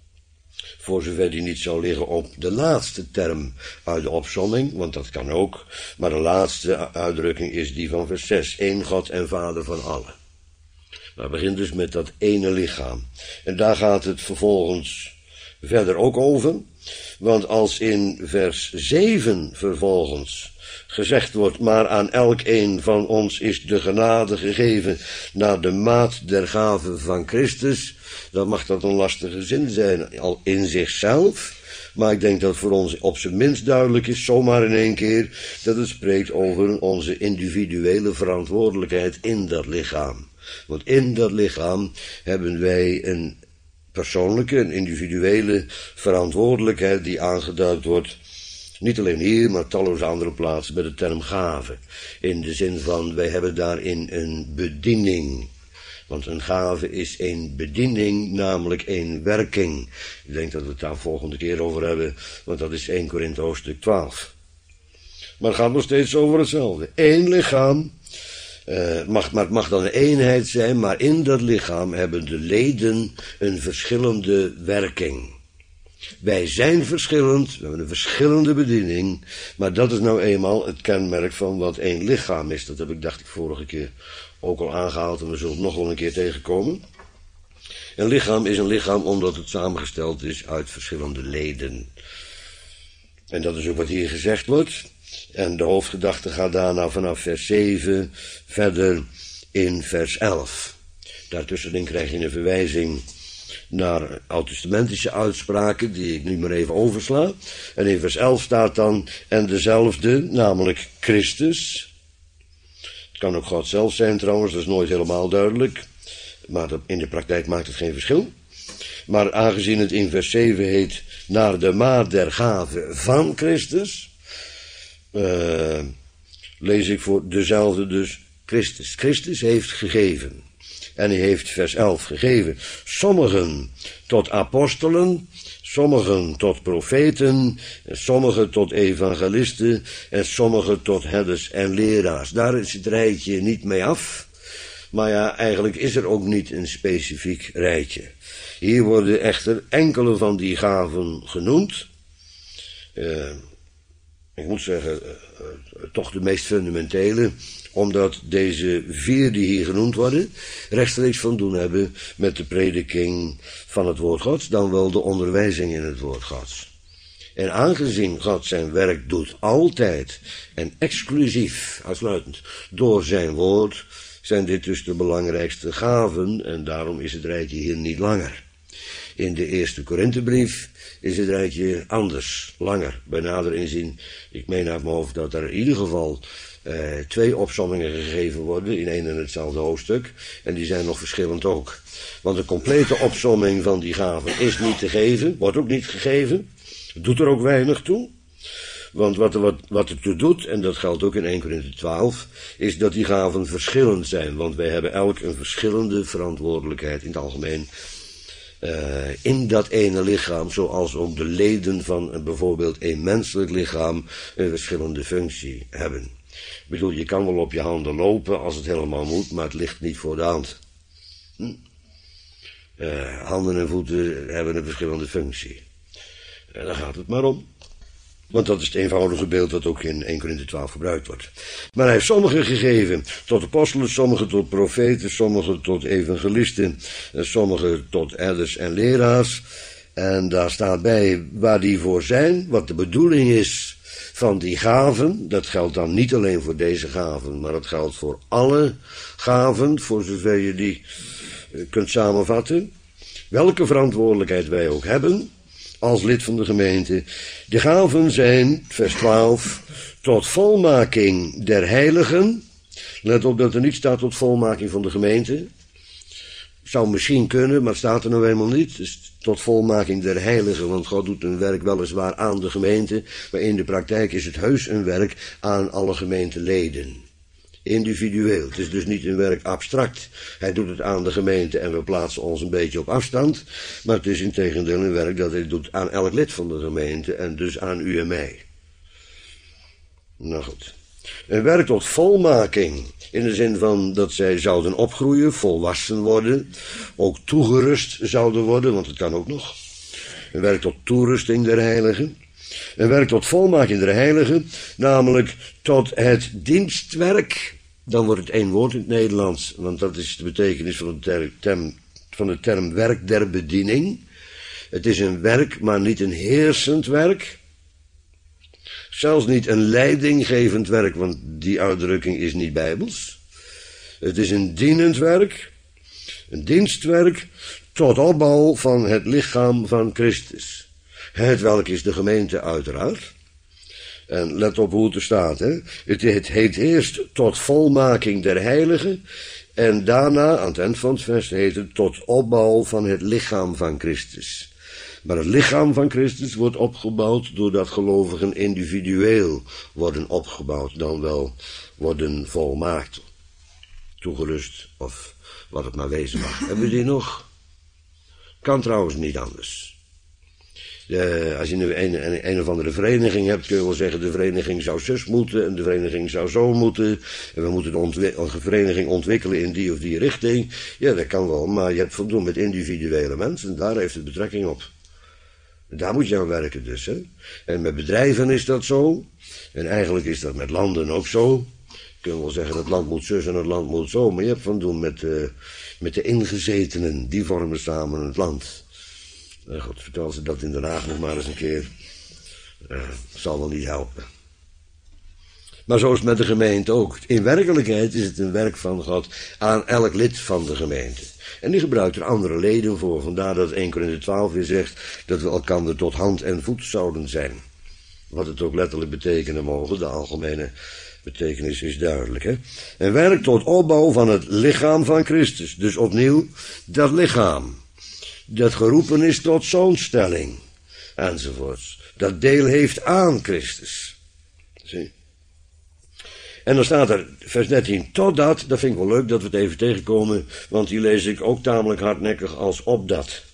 voor zover die niet zou liggen op de laatste term uit de opsomming, want dat kan ook. Maar de laatste uitdrukking is die van vers zes. Eén God en Vader van allen. Maar het begint dus met dat ene lichaam. En daar gaat het vervolgens verder ook over. Want als in vers zeven vervolgens gezegd wordt, maar aan elk een van ons is de genade gegeven naar de maat der gave van Christus, dan mag dat een lastige zin zijn, al in zichzelf. Maar ik denk dat het voor ons op zijn minst duidelijk is, zomaar in één keer, dat het spreekt over onze individuele verantwoordelijkheid in dat lichaam. Want in dat lichaam hebben wij een persoonlijke, een individuele verantwoordelijkheid die aangeduid wordt, niet alleen hier, maar talloze andere plaatsen met de term gave. In de zin van, wij hebben daarin een bediening. Want een gave is een bediening, namelijk een werking. Ik denk dat we het daar volgende keer over hebben, want dat is Eerste Korinthe hoofdstuk twaalf. Maar het gaat nog steeds over hetzelfde. Eén lichaam, uh, mag, maar het mag dan een eenheid zijn, maar in dat lichaam hebben de leden een verschillende werking. Wij zijn verschillend, we hebben een verschillende bediening, maar dat is nou eenmaal het kenmerk van wat één lichaam is. Dat heb ik, dacht ik, vorige keer ook al aangehaald en we zullen het nog wel een keer tegenkomen. Een lichaam is een lichaam omdat het samengesteld is uit verschillende leden. En dat is ook wat hier gezegd wordt. En de hoofdgedachte gaat daarna vanaf vers zeven verder in vers elf. Daartussenin krijg je een verwijzing naar oud-testamentische uitspraken, die ik nu maar even oversla. En in vers elf staat dan, en dezelfde, namelijk Christus. Het kan ook God zelf zijn trouwens, dat is nooit helemaal duidelijk. Maar in de praktijk maakt het geen verschil. Maar aangezien het in vers zeven heet, naar de maat der gave van Christus, uh, lees ik voor dezelfde dus Christus. Christus heeft gegeven. En hij heeft vers elf gegeven. Sommigen tot apostelen, sommigen tot profeten, sommigen tot evangelisten en sommigen tot herders en leraars. Daar is het rijtje niet mee af. Maar ja, eigenlijk is er ook niet een specifiek rijtje. Hier worden echter enkele van die gaven genoemd. Uh, ik moet zeggen, uh, uh, toch de meest fundamentele, omdat deze vier die hier genoemd worden rechtstreeks van doen hebben met de prediking van het woord Gods, dan wel de onderwijzing in het woord Gods. En aangezien God zijn werk doet altijd en exclusief, uitsluitend, door zijn woord, zijn dit dus de belangrijkste gaven en daarom is het rijtje hier niet langer. In de eerste Korinthebrief is het rijtje anders, langer, bij nader inzien. Ik meen uit mijn hoofd dat er in ieder geval eh, twee opsommingen gegeven worden in één en hetzelfde hoofdstuk. En die zijn nog verschillend ook. Want een complete opsomming van die gaven is niet te geven, wordt ook niet gegeven. Doet er ook weinig toe. Want wat, wat, wat het toe doet, en dat geldt ook in eerste Korinthe twaalf, is dat die gaven verschillend zijn. Want wij hebben elk een verschillende verantwoordelijkheid in het algemeen. Uh, in dat ene lichaam, zoals ook de leden van een, bijvoorbeeld een menselijk lichaam een verschillende functie hebben. Ik bedoel, je kan wel op je handen lopen als het helemaal moet, maar het ligt niet voor de hand. Hm? Uh, handen en voeten hebben een verschillende functie. En daar gaat het maar om. Want dat is het eenvoudige beeld dat ook in eerste Korinthe twaalf gebruikt wordt. Maar hij heeft sommigen gegeven tot apostelen, sommigen tot profeten, sommigen tot evangelisten, en sommigen tot herders en leraars. En daar staat bij waar die voor zijn, wat de bedoeling is van die gaven. Dat geldt dan niet alleen voor deze gaven, maar dat geldt voor alle gaven, voor zover je die kunt samenvatten. Welke verantwoordelijkheid wij ook hebben als lid van de gemeente. De gaven zijn, vers twaalf, tot volmaking der heiligen. Let op dat er niet staat tot volmaking van de gemeente. Zou misschien kunnen, maar staat er nou helemaal niet. Dus tot volmaking der heiligen, want God doet een werk weliswaar aan de gemeente, maar in de praktijk is het heus een werk aan alle gemeenteleden. Individueel. Het is dus niet een werk abstract. Hij doet het aan de gemeente en we plaatsen ons een beetje op afstand. Maar het is integendeel een werk dat hij doet aan elk lid van de gemeente en dus aan u en mij. Nou goed. Een werk tot volmaking. In de zin van dat zij zouden opgroeien, volwassen worden. Ook toegerust zouden worden, want het kan ook nog. Een werk tot toerusting der heiligen. Een werk tot volmaking der heiligen, namelijk tot het dienstwerk. Dan wordt het één woord in het Nederlands, want dat is de betekenis van de term, van de term werk der bediening. Het is een werk, maar niet een heersend werk. Zelfs niet een leidinggevend werk, want die uitdrukking is niet bijbels. Het is een dienend werk, een dienstwerk tot opbouw van het lichaam van Christus. Het welk is de gemeente uiteraard. En let op hoe het er staat. Hè? Het, het heet eerst tot volmaking der heiligen. En daarna, aan het eind van het vers, heet het tot opbouw van het lichaam van Christus. Maar het lichaam van Christus wordt opgebouwd doordat gelovigen individueel worden opgebouwd. Dan wel worden volmaakt. Toegerust of wat het maar wezen mag. Hebben we die nog? Kan trouwens niet anders. Uh, als je een, een, een of andere vereniging hebt, kun je wel zeggen, de vereniging zou zus moeten en de vereniging zou zo moeten. En we moeten ontwi- een vereniging ontwikkelen in die of die richting. Ja, dat kan wel, maar je hebt voldoen met individuele mensen, daar heeft het betrekking op. Daar moet je aan werken dus. Hè? En met bedrijven is dat zo. En eigenlijk is dat met landen ook zo. Je kunt wel zeggen, het land moet zus en het land moet zo. Maar je hebt van doen met, uh, met de ingezetenen. Die vormen samen het land. Uh, God, vertel ze dat in Den Haag nog maar eens een keer. Uh, zal wel niet helpen. Maar zo is het met de gemeente ook. In werkelijkheid is het een werk van God aan elk lid van de gemeente. En die gebruikt er andere leden voor. Vandaar dat eerste Korinthe twaalf weer zegt dat we elkander tot hand en voet zouden zijn. Wat het ook letterlijk betekenen mogen, de algemene betekenis is duidelijk. Hè? En werk tot opbouw van het lichaam van Christus. Dus opnieuw, dat lichaam. Dat geroepen is tot zoonstelling. Enzovoorts. Dat deel heeft aan Christus. Zie. En dan staat er, vers dertien, totdat, dat vind ik wel leuk dat we het even tegenkomen, want die lees ik ook tamelijk hardnekkig als opdat.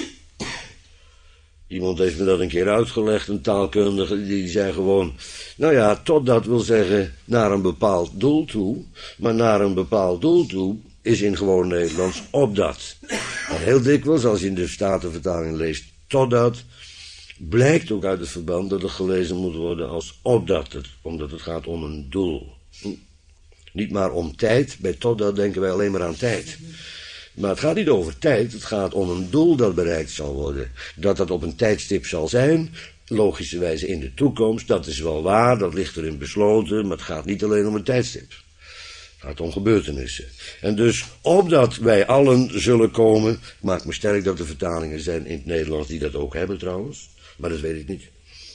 Iemand heeft me dat een keer uitgelegd, een taalkundige, die zei gewoon, nou ja, totdat wil zeggen naar een bepaald doel toe, maar naar een bepaald doel toe is in gewoon Nederlands opdat. En heel dikwijls, als je in de Statenvertaling leest totdat, blijkt ook uit het verband dat het gelezen moet worden als opdat, het, omdat het gaat om een doel. Niet maar om tijd, bij totdat denken wij alleen maar aan tijd. Maar het gaat niet over tijd, het gaat om een doel dat bereikt zal worden. Dat dat op een tijdstip zal zijn, logischerwijze in de toekomst, dat is wel waar, dat ligt erin besloten, maar het gaat niet alleen om een tijdstip. Het gaat om gebeurtenissen. En dus opdat wij allen zullen komen, ik maak me sterk dat er vertalingen zijn in het Nederlands die dat ook hebben trouwens, maar dat weet ik niet.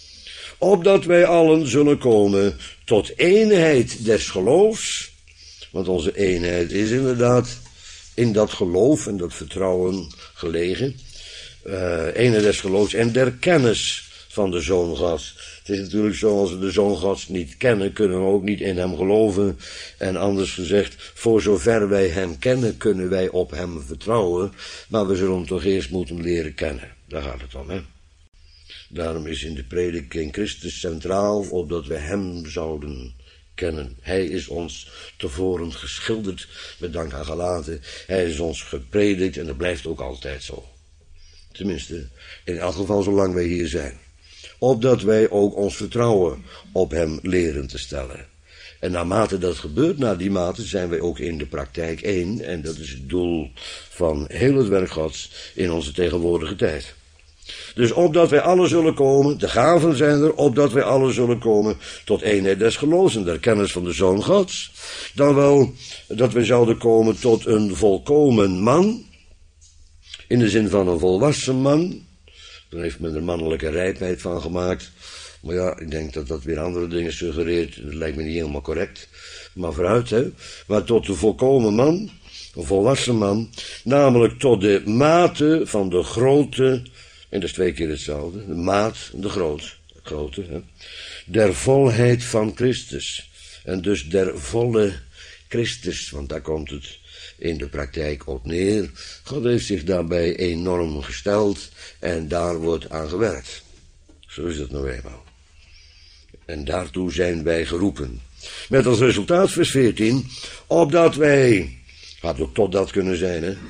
Opdat wij allen zullen komen tot eenheid des geloofs, want onze eenheid is inderdaad in dat geloof en dat vertrouwen gelegen. Uh, eenheid des geloofs en der kennis van de Zoon Gods. Het is natuurlijk zo, als we de Zoon Gods niet kennen, kunnen we ook niet in hem geloven. En anders gezegd, voor zover wij hem kennen, kunnen wij op hem vertrouwen. Maar we zullen hem toch eerst moeten leren kennen. Daar gaat het om, hè. Daarom is in de prediking Christus centraal, opdat wij hem zouden kennen. Hij is ons tevoren geschilderd, met dank aan Galaten. Hij is ons gepredikt en dat blijft ook altijd zo. Tenminste, in elk geval zolang wij hier zijn. Opdat wij ook ons vertrouwen op hem leren te stellen. En naarmate dat gebeurt, na die mate zijn wij ook in de praktijk één. En dat is het doel van heel het werk Gods in onze tegenwoordige tijd. Dus opdat wij allen zullen komen, de gaven zijn er, opdat wij allen zullen komen tot eenheid des geloofs en der kennis van de Zoon Gods. Dan wel dat wij zouden komen tot een volkomen man, in de zin van een volwassen man. Daar heeft men er mannelijke rijpheid van gemaakt. Maar ja, ik denk dat dat weer andere dingen suggereert. Dat lijkt me niet helemaal correct. Maar vooruit, hè. Maar tot de volkomen man, een volwassen man, namelijk tot de mate van de grootte, en dat is twee keer hetzelfde, de maat, de groot, grote, hè, der volheid van Christus. En dus der volle Christus, want daar komt het in de praktijk op neer. God heeft zich daarbij enorm gesteld en daar wordt aan gewerkt. Zo is het nou eenmaal. En daartoe zijn wij geroepen. Met als resultaat vers veertien, opdat wij, had ook tot dat kunnen zijn, hè,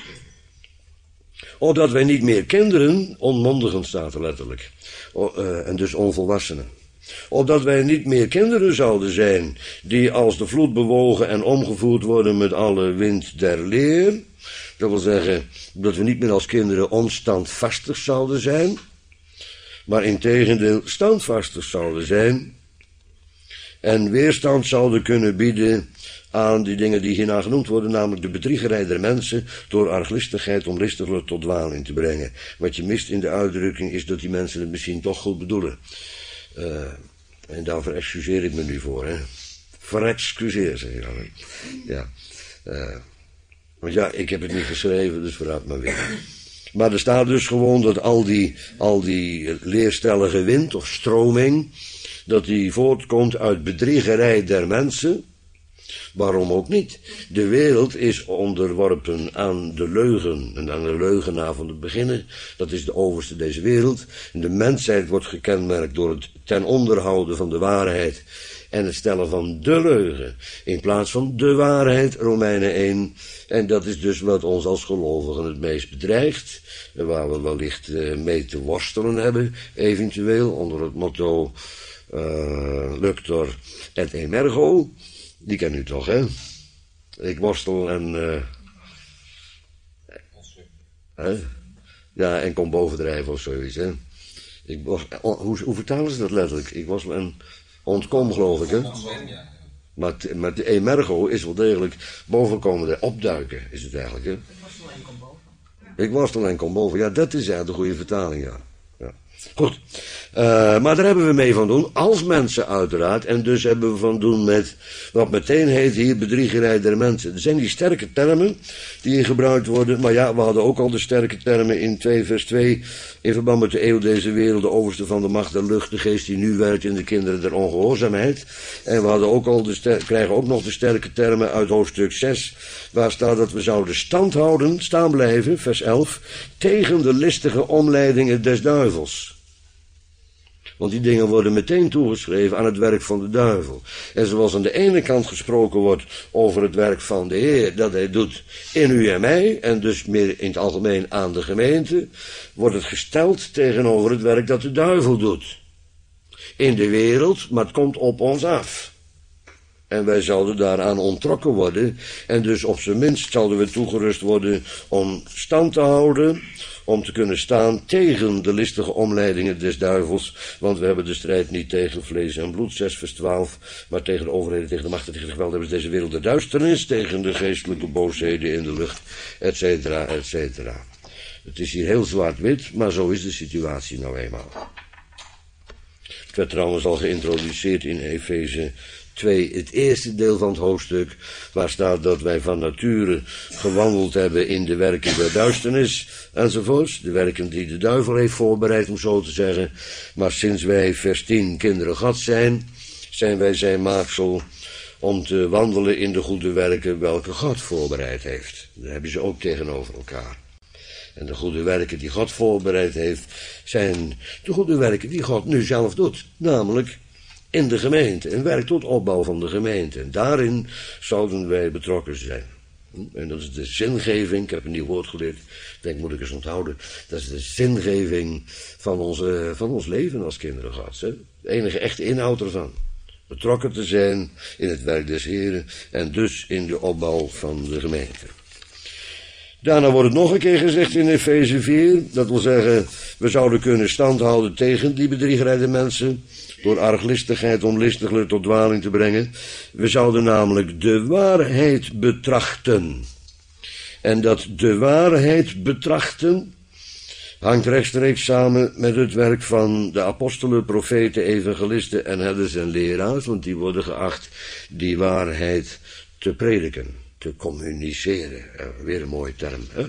opdat wij niet meer kinderen, onmondigen staat er letterlijk, o, uh, en dus onvolwassenen. Opdat wij niet meer kinderen zouden zijn, die als de vloed bewogen en omgevoerd worden met alle wind der leer. Dat wil zeggen, dat we niet meer als kinderen onstandvastig zouden zijn, maar integendeel standvastig zouden zijn en weerstand zouden kunnen bieden aan die dingen die hierna genoemd worden, namelijk de bedriegerij der mensen door arglistigheid om listiglijk tot dwaling te brengen. Wat je mist in de uitdrukking is dat die mensen het misschien toch goed bedoelen. Uh, en daarvoor excuseer ik me nu voor, hè. Verexcuseer, zeg je dan, hè. Ja. Uh, want ja, ik heb het niet geschreven, dus vooruit maar weer. Maar er staat dus gewoon dat al die, al die leerstellige wind of stroming, dat die voortkomt uit bedriegerij der mensen. Waarom ook niet? De wereld is onderworpen aan de leugen en aan de leugenaar van het beginnen. Dat is de overste deze wereld. En de mensheid wordt gekenmerkt door het ten onderhouden van de waarheid en het stellen van de leugen in plaats van de waarheid, Romeinen één. En dat is dus wat ons als gelovigen het meest bedreigt en waar we wellicht mee te worstelen hebben, eventueel onder het motto uh, Luctor et emergo. Die ken u toch, hè? Ik worstel en uh, hè? Ja, en kom bovendrijven of zoiets, hè? Ik, hoe, hoe vertalen ze dat letterlijk? Ik was en ontkom, geloof ik, hè? Maar, maar de emergo is wel degelijk bovenkomende, opduiken is het eigenlijk, hè? Ik worstel en kom boven. Ik worstel en kom boven, ja, dat is eigenlijk de goede vertaling, ja. Ja. Goed, uh, maar daar hebben we mee van doen, als mensen uiteraard, en dus hebben we van doen met wat meteen heet hier bedriegerij der mensen. Er zijn die sterke termen die hier gebruikt worden, maar ja, we hadden ook al de sterke termen in twee vers twee, in verband met de eeuw deze wereld, de overste van de macht der lucht, de geest die nu werkt in de kinderen der ongehoorzaamheid. En we hadden ook al de ster- krijgen ook nog de sterke termen uit hoofdstuk zes, waar staat dat we zouden stand houden, staan blijven, vers elf, tegen de listige omleidingen des duivels. Want die dingen worden meteen toegeschreven aan het werk van de duivel. En zoals aan de ene kant gesproken wordt over het werk van de Heer, dat hij doet in u en mij, en dus meer in het algemeen aan de gemeente, wordt het gesteld tegenover het werk dat de duivel doet. In de wereld, maar het komt op ons af. En wij zouden daaraan onttrokken worden. En dus op zijn minst zouden we toegerust worden om stand te houden. Om te kunnen staan tegen de listige omleidingen des duivels. Want we hebben de strijd niet tegen vlees en bloed, zes vers twaalf. Maar tegen de overheden, tegen de machten, tegen de geweldhebbers deze wereld de duisternis. Tegen de geestelijke boosheden in de lucht, et cetera, et cetera. Het is hier heel zwart-wit, maar zo is de situatie nou eenmaal. Het werd trouwens al geïntroduceerd in Efeze twee, het eerste deel van het hoofdstuk, waar staat dat wij van nature gewandeld hebben in de werken der duisternis, enzovoorts. De werken die de duivel heeft voorbereid, om zo te zeggen. Maar sinds wij, vers tien, kinderen Gods zijn, zijn wij zijn maaksel om te wandelen in de goede werken welke God voorbereid heeft. Daar hebben ze ook tegenover elkaar. En de goede werken die God voorbereid heeft, zijn de goede werken die God nu zelf doet. Namelijk in de gemeente, een werk tot opbouw van de gemeente. En daarin zouden wij betrokken zijn. En dat is de zingeving, ik heb een nieuw woord geleerd, ik denk moet ik eens onthouden. Dat is de zingeving van, onze, van ons leven als kinderen Gods. Hè? De enige echte inhoud ervan. Betrokken te zijn in het werk des Heren en dus in de opbouw van de gemeente. Daarna wordt het nog een keer gezegd in Efeze vier, dat wil zeggen, we zouden kunnen standhouden tegen die bedriegerij mensen, door arglistigheid onlistiglijk tot dwaling te brengen. We zouden namelijk de waarheid betrachten. En dat de waarheid betrachten hangt rechtstreeks samen met het werk van de apostelen, profeten, evangelisten en herders en leraars, want die worden geacht die waarheid te prediken, te communiceren. Weer een mooie term, hè?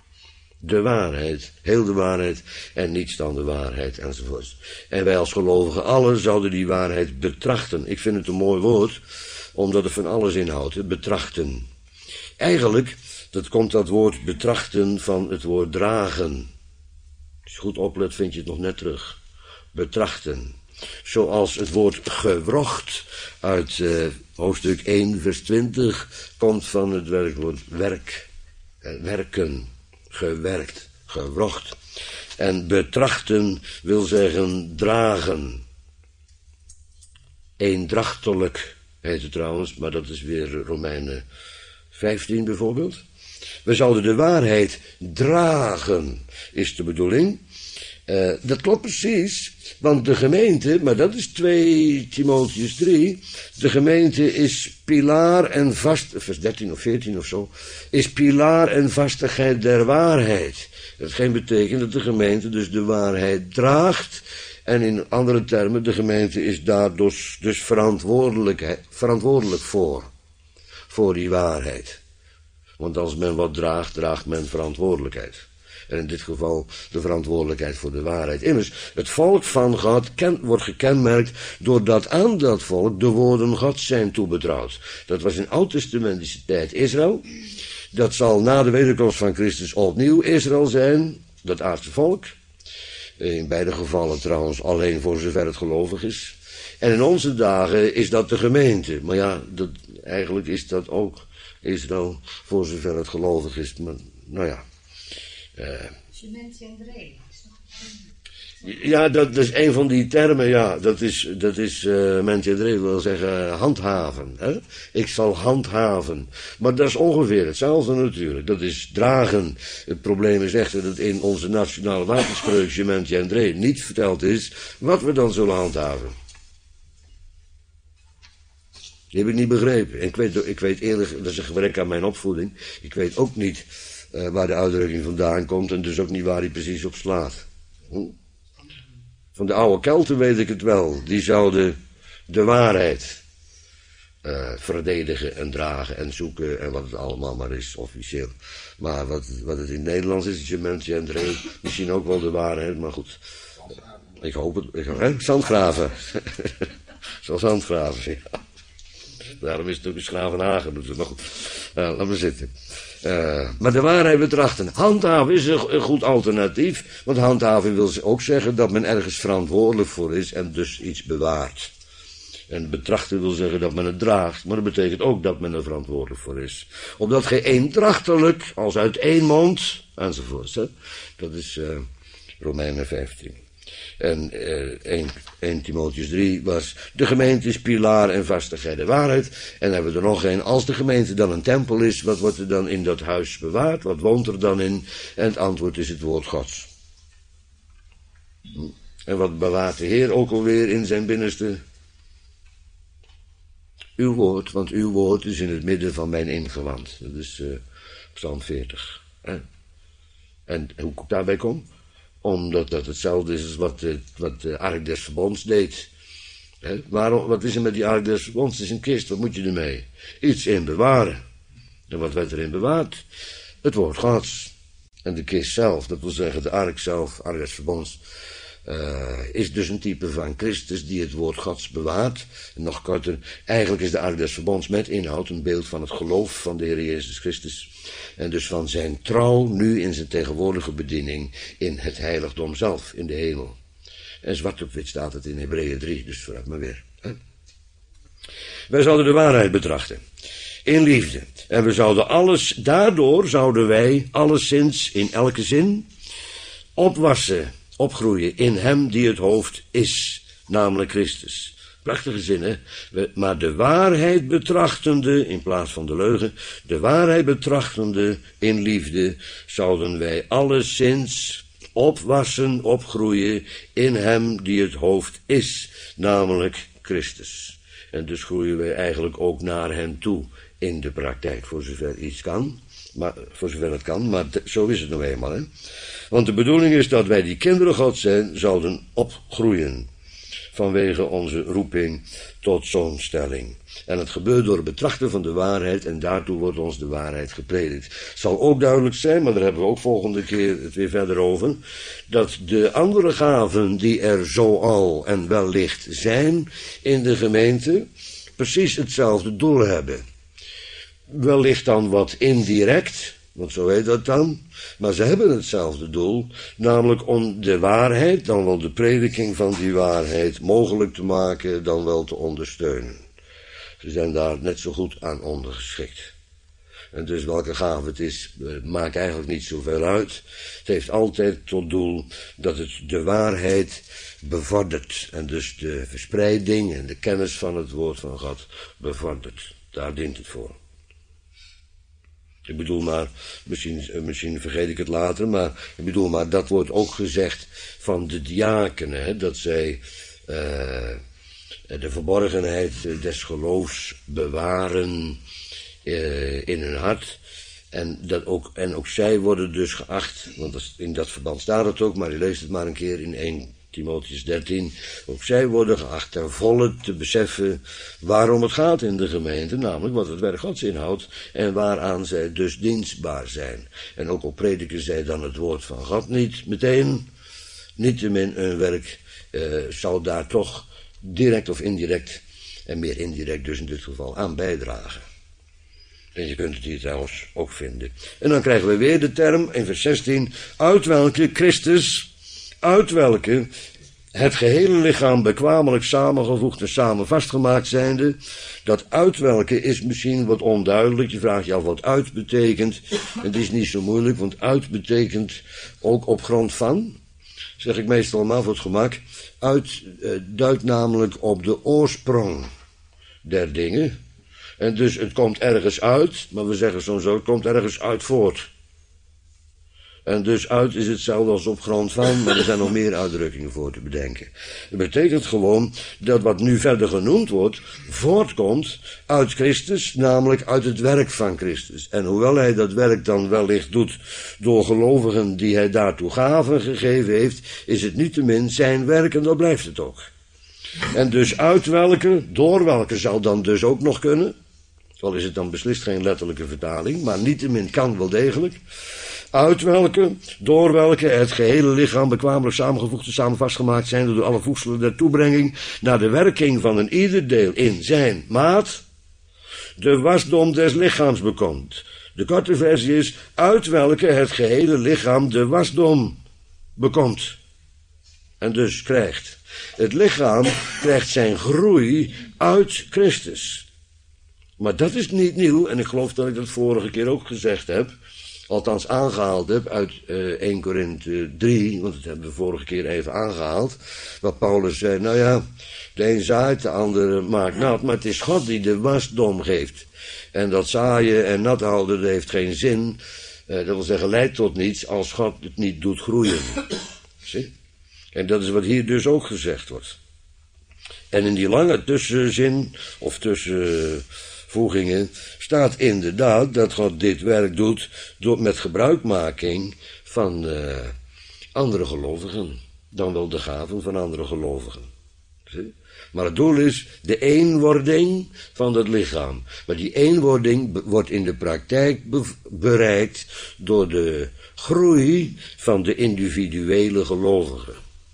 De waarheid, heel de waarheid en niets dan de waarheid enzovoort. En wij als gelovigen allen zouden die waarheid betrachten. Ik vind het een mooi woord, omdat het van alles inhoudt, betrachten. Eigenlijk, dat komt dat woord betrachten van het woord dragen. Als je goed oplet vind je het nog net terug. Betrachten. Zoals het woord gewrocht uit uh, hoofdstuk één vers twintig komt van het werkwoord werk, uh, werken. Gewerkt, gewrocht. En betrachten wil zeggen dragen. Eendrachtelijk heet het trouwens, maar dat is weer Romeinen vijftien bijvoorbeeld. We zouden de waarheid dragen, is de bedoeling. Uh, dat klopt precies, want de gemeente, maar dat is twee Timotheus drie, de gemeente is pilaar en vast, vers dertien of veertien of zo, is pilaar en vastigheid der waarheid. Dat geen betekent dat de gemeente dus de waarheid draagt, en in andere termen, de gemeente is daar dus, dus verantwoordelijk, verantwoordelijk voor, voor die waarheid. Want als men wat draagt, draagt men verantwoordelijkheid. En in dit geval de verantwoordelijkheid voor de waarheid. Immers, het volk van God ken, wordt gekenmerkt doordat aan dat volk de woorden Gods zijn toebetrouwd. Dat was in oud-testamentische tijd Israël. Dat zal na de wederkomst van Christus opnieuw Israël zijn, dat aardse volk. In beide gevallen trouwens alleen voor zover het gelovig is. En in onze dagen is dat de gemeente. Maar ja, dat, eigenlijk is dat ook Israël voor zover het gelovig is. Maar, nou ja. Uh, ja, dat is een van die termen, ja, dat is, dat is uh, mentjendree wil zeggen handhaven. Hè? Ik zal handhaven. Maar dat is ongeveer hetzelfde natuurlijk. Dat is dragen. Het probleem is echter dat in onze nationale wapenspreukje mentjendree niet verteld is wat we dan zullen handhaven. Die heb ik niet begrepen. En ik weet, ik weet eerlijk, dat is een gebrek aan mijn opvoeding. Ik weet ook niet Uh, waar de uitdrukking vandaan komt en dus ook niet waar hij precies op slaat. Hm? Van de oude Kelten weet ik het wel. Die zouden de waarheid uh, verdedigen en dragen en zoeken en wat het allemaal maar is officieel. Maar wat, wat het in het Nederlands is, is je mensen en dree, misschien ook wel de waarheid, maar goed. Ik hoop het. Ik, hè? Zandgraven. Zoals zandgraven, ja. Daarom is het ook een Schravenhagen. Dus maar goed, uh, laat maar zitten. Uh, maar de waarheid betrachten. Handhaven is een, een goed alternatief. Want handhaven wil ook zeggen dat men ergens verantwoordelijk voor is en dus iets bewaart. En betrachten wil zeggen dat men het draagt. Maar dat betekent ook dat men er verantwoordelijk voor is. Opdat gij eendrachtelijk, als uit één mond, enzovoort. Hè? Dat is uh, Romeinen vijftien. En eh, één Timotheüs drie was, de gemeente is pilaar en vastigheid de waarheid. En dan hebben we er nog een, als de gemeente dan een tempel is, wat wordt er dan in dat huis bewaard? Wat woont er dan in? En het antwoord is het woord Gods. En wat bewaart de Heer ook alweer in zijn binnenste? Uw woord, want uw woord is in het midden van mijn ingewand. Dat is uh, Psalm veertig. Hè? En hoe ik daarbij kom? Omdat dat hetzelfde is als wat, uh, wat de Ark des Verbonds deed. Hè? Waarom, wat is er met die Ark des Verbonds? Het is een kist, wat moet je ermee? Iets in bewaren. En wat werd erin bewaard? Het woord Gods. En de kist zelf, dat wil zeggen de Ark zelf, Ark des Verbonds, Uh, is dus een type van Christus die het woord Gods bewaart. En nog korter, eigenlijk is de Ark des Verbonds met inhoud een beeld van het geloof van de Heer Jezus Christus. En dus van zijn trouw nu in zijn tegenwoordige bediening in het heiligdom zelf, in de hemel. En zwart op wit staat het in Hebreeën drie, dus vooruit maar weer. Hè? Wij zouden de waarheid betrachten. In liefde. En we zouden alles, daardoor zouden wij alleszins in elke zin opwassen, opgroeien in hem die het hoofd is, namelijk Christus. Prachtige zin, hè? We, maar de waarheid betrachtende, in plaats van de leugen, de waarheid betrachtende in liefde, zouden wij alleszins opwassen, opgroeien in hem die het hoofd is, namelijk Christus. En dus groeien wij eigenlijk ook naar hem toe in de praktijk, voor zover iets kan. Maar, voor zover het kan, maar te, zo is het nou eenmaal, hè. Want de bedoeling is dat wij die kinderen Gods zijn, zouden opgroeien. Vanwege onze roeping tot zoonstelling. En het gebeurt door het betrachten van de waarheid, en daartoe wordt ons de waarheid gepredikt. Het zal ook duidelijk zijn, maar daar hebben we ook volgende keer het weer verder over, dat de andere gaven die er zoal en wellicht zijn in de gemeente, precies hetzelfde doel hebben. Wellicht dan wat indirect, want zo heet dat dan, maar ze hebben hetzelfde doel, namelijk om de waarheid, dan wel de prediking van die waarheid, mogelijk te maken, dan wel te ondersteunen. Ze zijn daar net zo goed aan ondergeschikt. En dus welke gave het is, maakt eigenlijk niet zoveel uit. Het heeft altijd tot doel dat het de waarheid bevordert. En dus de verspreiding en de kennis van het woord van God bevordert. Daar dient het voor. Ik bedoel maar, misschien, misschien vergeet ik het later, maar ik bedoel maar, dat wordt ook gezegd van de diakenen, hè, dat zij uh, de verborgenheid des geloofs bewaren uh, in hun hart. En, dat ook, en ook zij worden dus geacht, want in dat verband staat het ook, maar je leest het maar een keer in één Timotheüs dertien, ook zij worden geacht ten volle te beseffen waarom het gaat in de gemeente, namelijk wat het werk Gods inhoudt en waaraan zij dus dienstbaar zijn. En ook al prediken zij dan het woord van God niet meteen, niettemin hun werk uh, zal daar toch direct of indirect, en meer indirect dus in dit geval, aan bijdragen. En je kunt het hier trouwens ook vinden. En dan krijgen we weer de term in vers zestien, uit welke Christus, uit welke het gehele lichaam bekwamelijk samengevoegd en samen vastgemaakt zijnde. Dat uit welke is misschien wat onduidelijk. Je vraagt je af wat uit betekent. Het is niet zo moeilijk, want uit betekent ook op grond van. Zeg ik meestal maar voor het gemak. Uit uh, duidt namelijk op de oorsprong der dingen. En dus het komt ergens uit, maar we zeggen soms zo, het komt ergens uit voort. En dus uit is hetzelfde als op grond van, maar er zijn nog meer uitdrukkingen voor te bedenken. Het betekent gewoon dat wat nu verder genoemd wordt, voortkomt uit Christus, namelijk uit het werk van Christus. En hoewel hij dat werk dan wellicht doet door gelovigen die hij daartoe gaven gegeven heeft, is het niettemin zijn werk en dat blijft het ook. En dus uit welke, door welke zou dan dus ook nog kunnen, al is het dan beslist geen letterlijke vertaling, maar niettemin kan wel degelijk. Uit welke, door welke het gehele lichaam bekwamelijk samengevoegd en samen vastgemaakt zijn door alle voedselen der toebrenging naar de werking van een ieder deel in zijn maat de wasdom des lichaams bekomt. De korte versie is, uit welke het gehele lichaam de wasdom bekomt. En dus krijgt. Het lichaam krijgt zijn groei uit Christus. Maar dat is niet nieuw, en ik geloof dat ik dat vorige keer ook gezegd heb. althans aangehaald heb uit uh, eerste Korinthe drie, want dat hebben we vorige keer even aangehaald, waar Paulus zei, nou ja, de een zaait, de ander maakt nat, maar het is God die de wasdom geeft. En dat zaaien en nat houden, dat heeft geen zin, uh, dat wil zeggen, leidt tot niets als God het niet doet groeien. Zie? En dat is wat hier dus ook gezegd wordt. En in die lange tussenzin, of tussenvoegingen, staat inderdaad dat God dit werk doet door, met gebruikmaking van uh, andere gelovigen, dan wel de gaven van andere gelovigen. Zie? Maar het doel is de eenwording van het lichaam. Maar die eenwording wordt in de praktijk be- bereikt door de groei van de individuele gelovigen.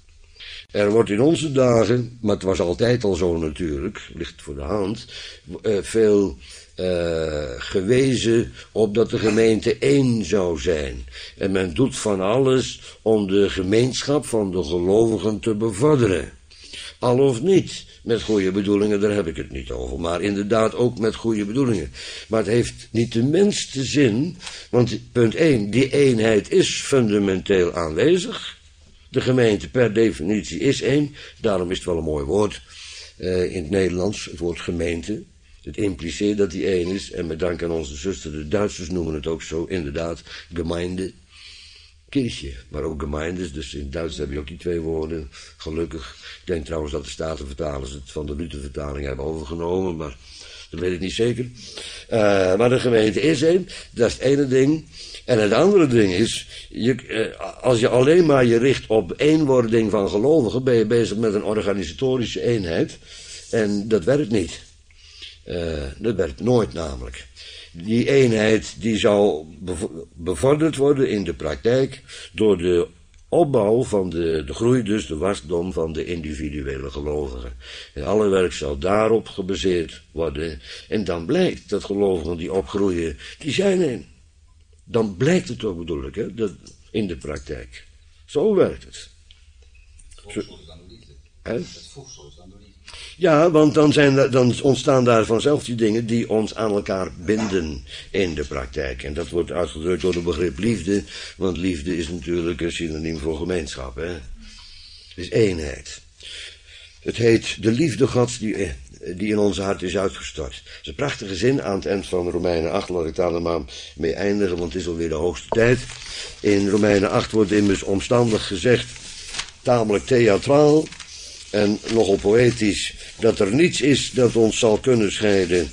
Er wordt in onze dagen, maar het was altijd al zo natuurlijk, ligt voor de hand, uh, veel uh, gewezen op dat de gemeente één zou zijn. En men doet van alles om de gemeenschap van de gelovigen te bevorderen. Al of niet, met goede bedoelingen, daar heb ik het niet over. Maar inderdaad ook met goede bedoelingen. Maar het heeft niet de minste zin, want punt één, die eenheid is fundamenteel aanwezig. De gemeente per definitie is één, daarom is het wel een mooi woord uh, in het Nederlands, het woord gemeente. Het impliceert dat die één is, en met dank aan onze zuster, de Duitsers noemen het ook zo, inderdaad, Gemeinde, Kirche, maar ook Gemeindes, dus in het Duits heb je ook die twee woorden, gelukkig. Ik denk trouwens dat de Statenvertalers het van de Luthervertaling hebben overgenomen, maar dat weet ik niet zeker. Uh, maar de gemeente is één, dat is het ene ding. En het andere ding is, je, uh, als je alleen maar je richt op eenwording van gelovigen, ben je bezig met een organisatorische eenheid. En dat werkt niet. Uh, dat werkt nooit namelijk. Die eenheid die zou bevorderd worden in de praktijk door de opbouw van de, de groei, dus de wasdom van de individuele gelovigen. En alle werk zal daarop gebaseerd worden. En dan blijkt dat gelovigen die opgroeien, die zijn één. Dan blijkt het ook, bedoel ik, hè, dat in de praktijk. Zo werkt het. Het voedsel is dan door liefde. Hè? Het voedsel is dan door liefde. Ja, want dan, zijn, dan ontstaan daar vanzelf die dingen die ons aan elkaar binden in de praktijk. En dat wordt uitgedrukt door het begrip liefde, want liefde is natuurlijk een synoniem voor gemeenschap. Hè? Het is eenheid. Het heet de liefde Gods die, die in onze hart is uitgestort. Het is een prachtige zin aan het eind van Romeinen acht, laat ik daar dan maar mee eindigen, want het is alweer de hoogste tijd. In Romeinen acht wordt immers omstandig gezegd, tamelijk theatraal en nogal poëtisch, dat er niets is dat ons zal kunnen scheiden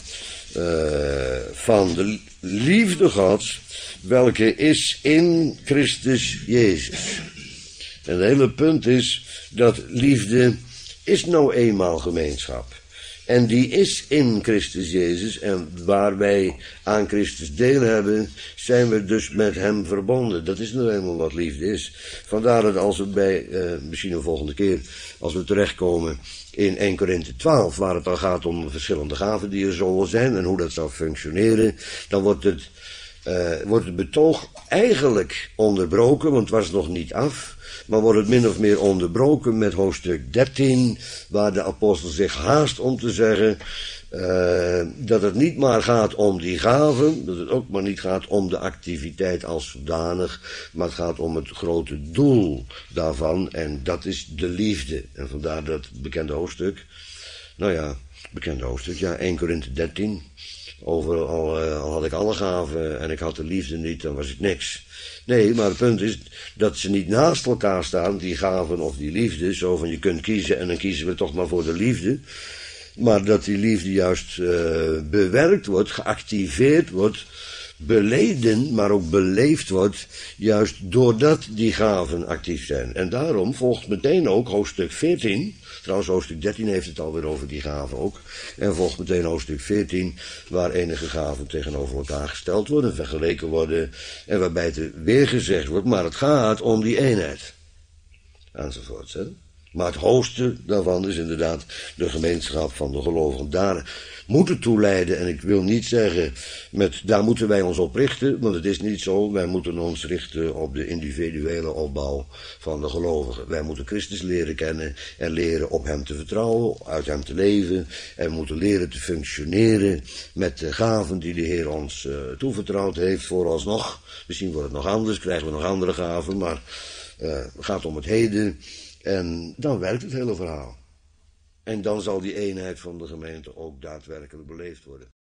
uh, van de liefde Gods, welke is in Christus Jezus. En het hele punt is dat liefde is nou eenmaal gemeenschap. En die is in Christus Jezus. En waar wij aan Christus deel hebben, zijn we dus met hem verbonden. Dat is nou eenmaal wat liefde is. Vandaar dat als we bij, uh, misschien een volgende keer, als we terechtkomen in eerste Korinthe twaalf, waar het dan gaat om verschillende gaven die er zullen zijn en hoe dat zou functioneren, dan wordt het, uh, wordt het betoog eigenlijk onderbroken, want het was nog niet af. Maar wordt het min of meer onderbroken met hoofdstuk dertien, waar de apostel zich haast om te zeggen uh, dat het niet maar gaat om die gaven, dat het ook maar niet gaat om de activiteit als zodanig, maar het gaat om het grote doel daarvan, en dat is de liefde. En vandaar dat bekende hoofdstuk, nou ja, bekende hoofdstuk, ja, eerste Korinthe dertien, over al, uh, al had ik alle gaven en ik had de liefde niet, dan was ik niks. Nee, maar het punt is dat ze niet naast elkaar staan, die gaven of die liefde, zo van je kunt kiezen en dan kiezen we toch maar voor de liefde. Maar dat die liefde juist uh, bewerkt wordt, geactiveerd wordt, beleden, maar ook beleefd wordt, juist doordat die gaven actief zijn. En daarom volgt meteen ook hoofdstuk veertien, trouwens hoofdstuk dertien heeft het alweer over die gaven ook, en volgt meteen hoofdstuk veertien, waar enige gaven tegenover elkaar gesteld worden, vergeleken worden, en waarbij het weer gezegd wordt, maar het gaat om die eenheid. Enzovoorts, hè. Maar het hoogste daarvan is inderdaad de gemeenschap van de gelovigen. Daar moet het toe leiden. En ik wil niet zeggen, met, daar moeten wij ons op richten. Want het is niet zo. Wij moeten ons richten op de individuele opbouw van de gelovigen. Wij moeten Christus leren kennen en leren op hem te vertrouwen, uit hem te leven. En we moeten leren te functioneren met de gaven die de Heer ons uh, toevertrouwd heeft vooralsnog. Misschien wordt het nog anders, krijgen we nog andere gaven. Maar uh, het gaat om het heden. En dan werkt het hele verhaal. En dan zal die eenheid van de gemeente ook daadwerkelijk beleefd worden.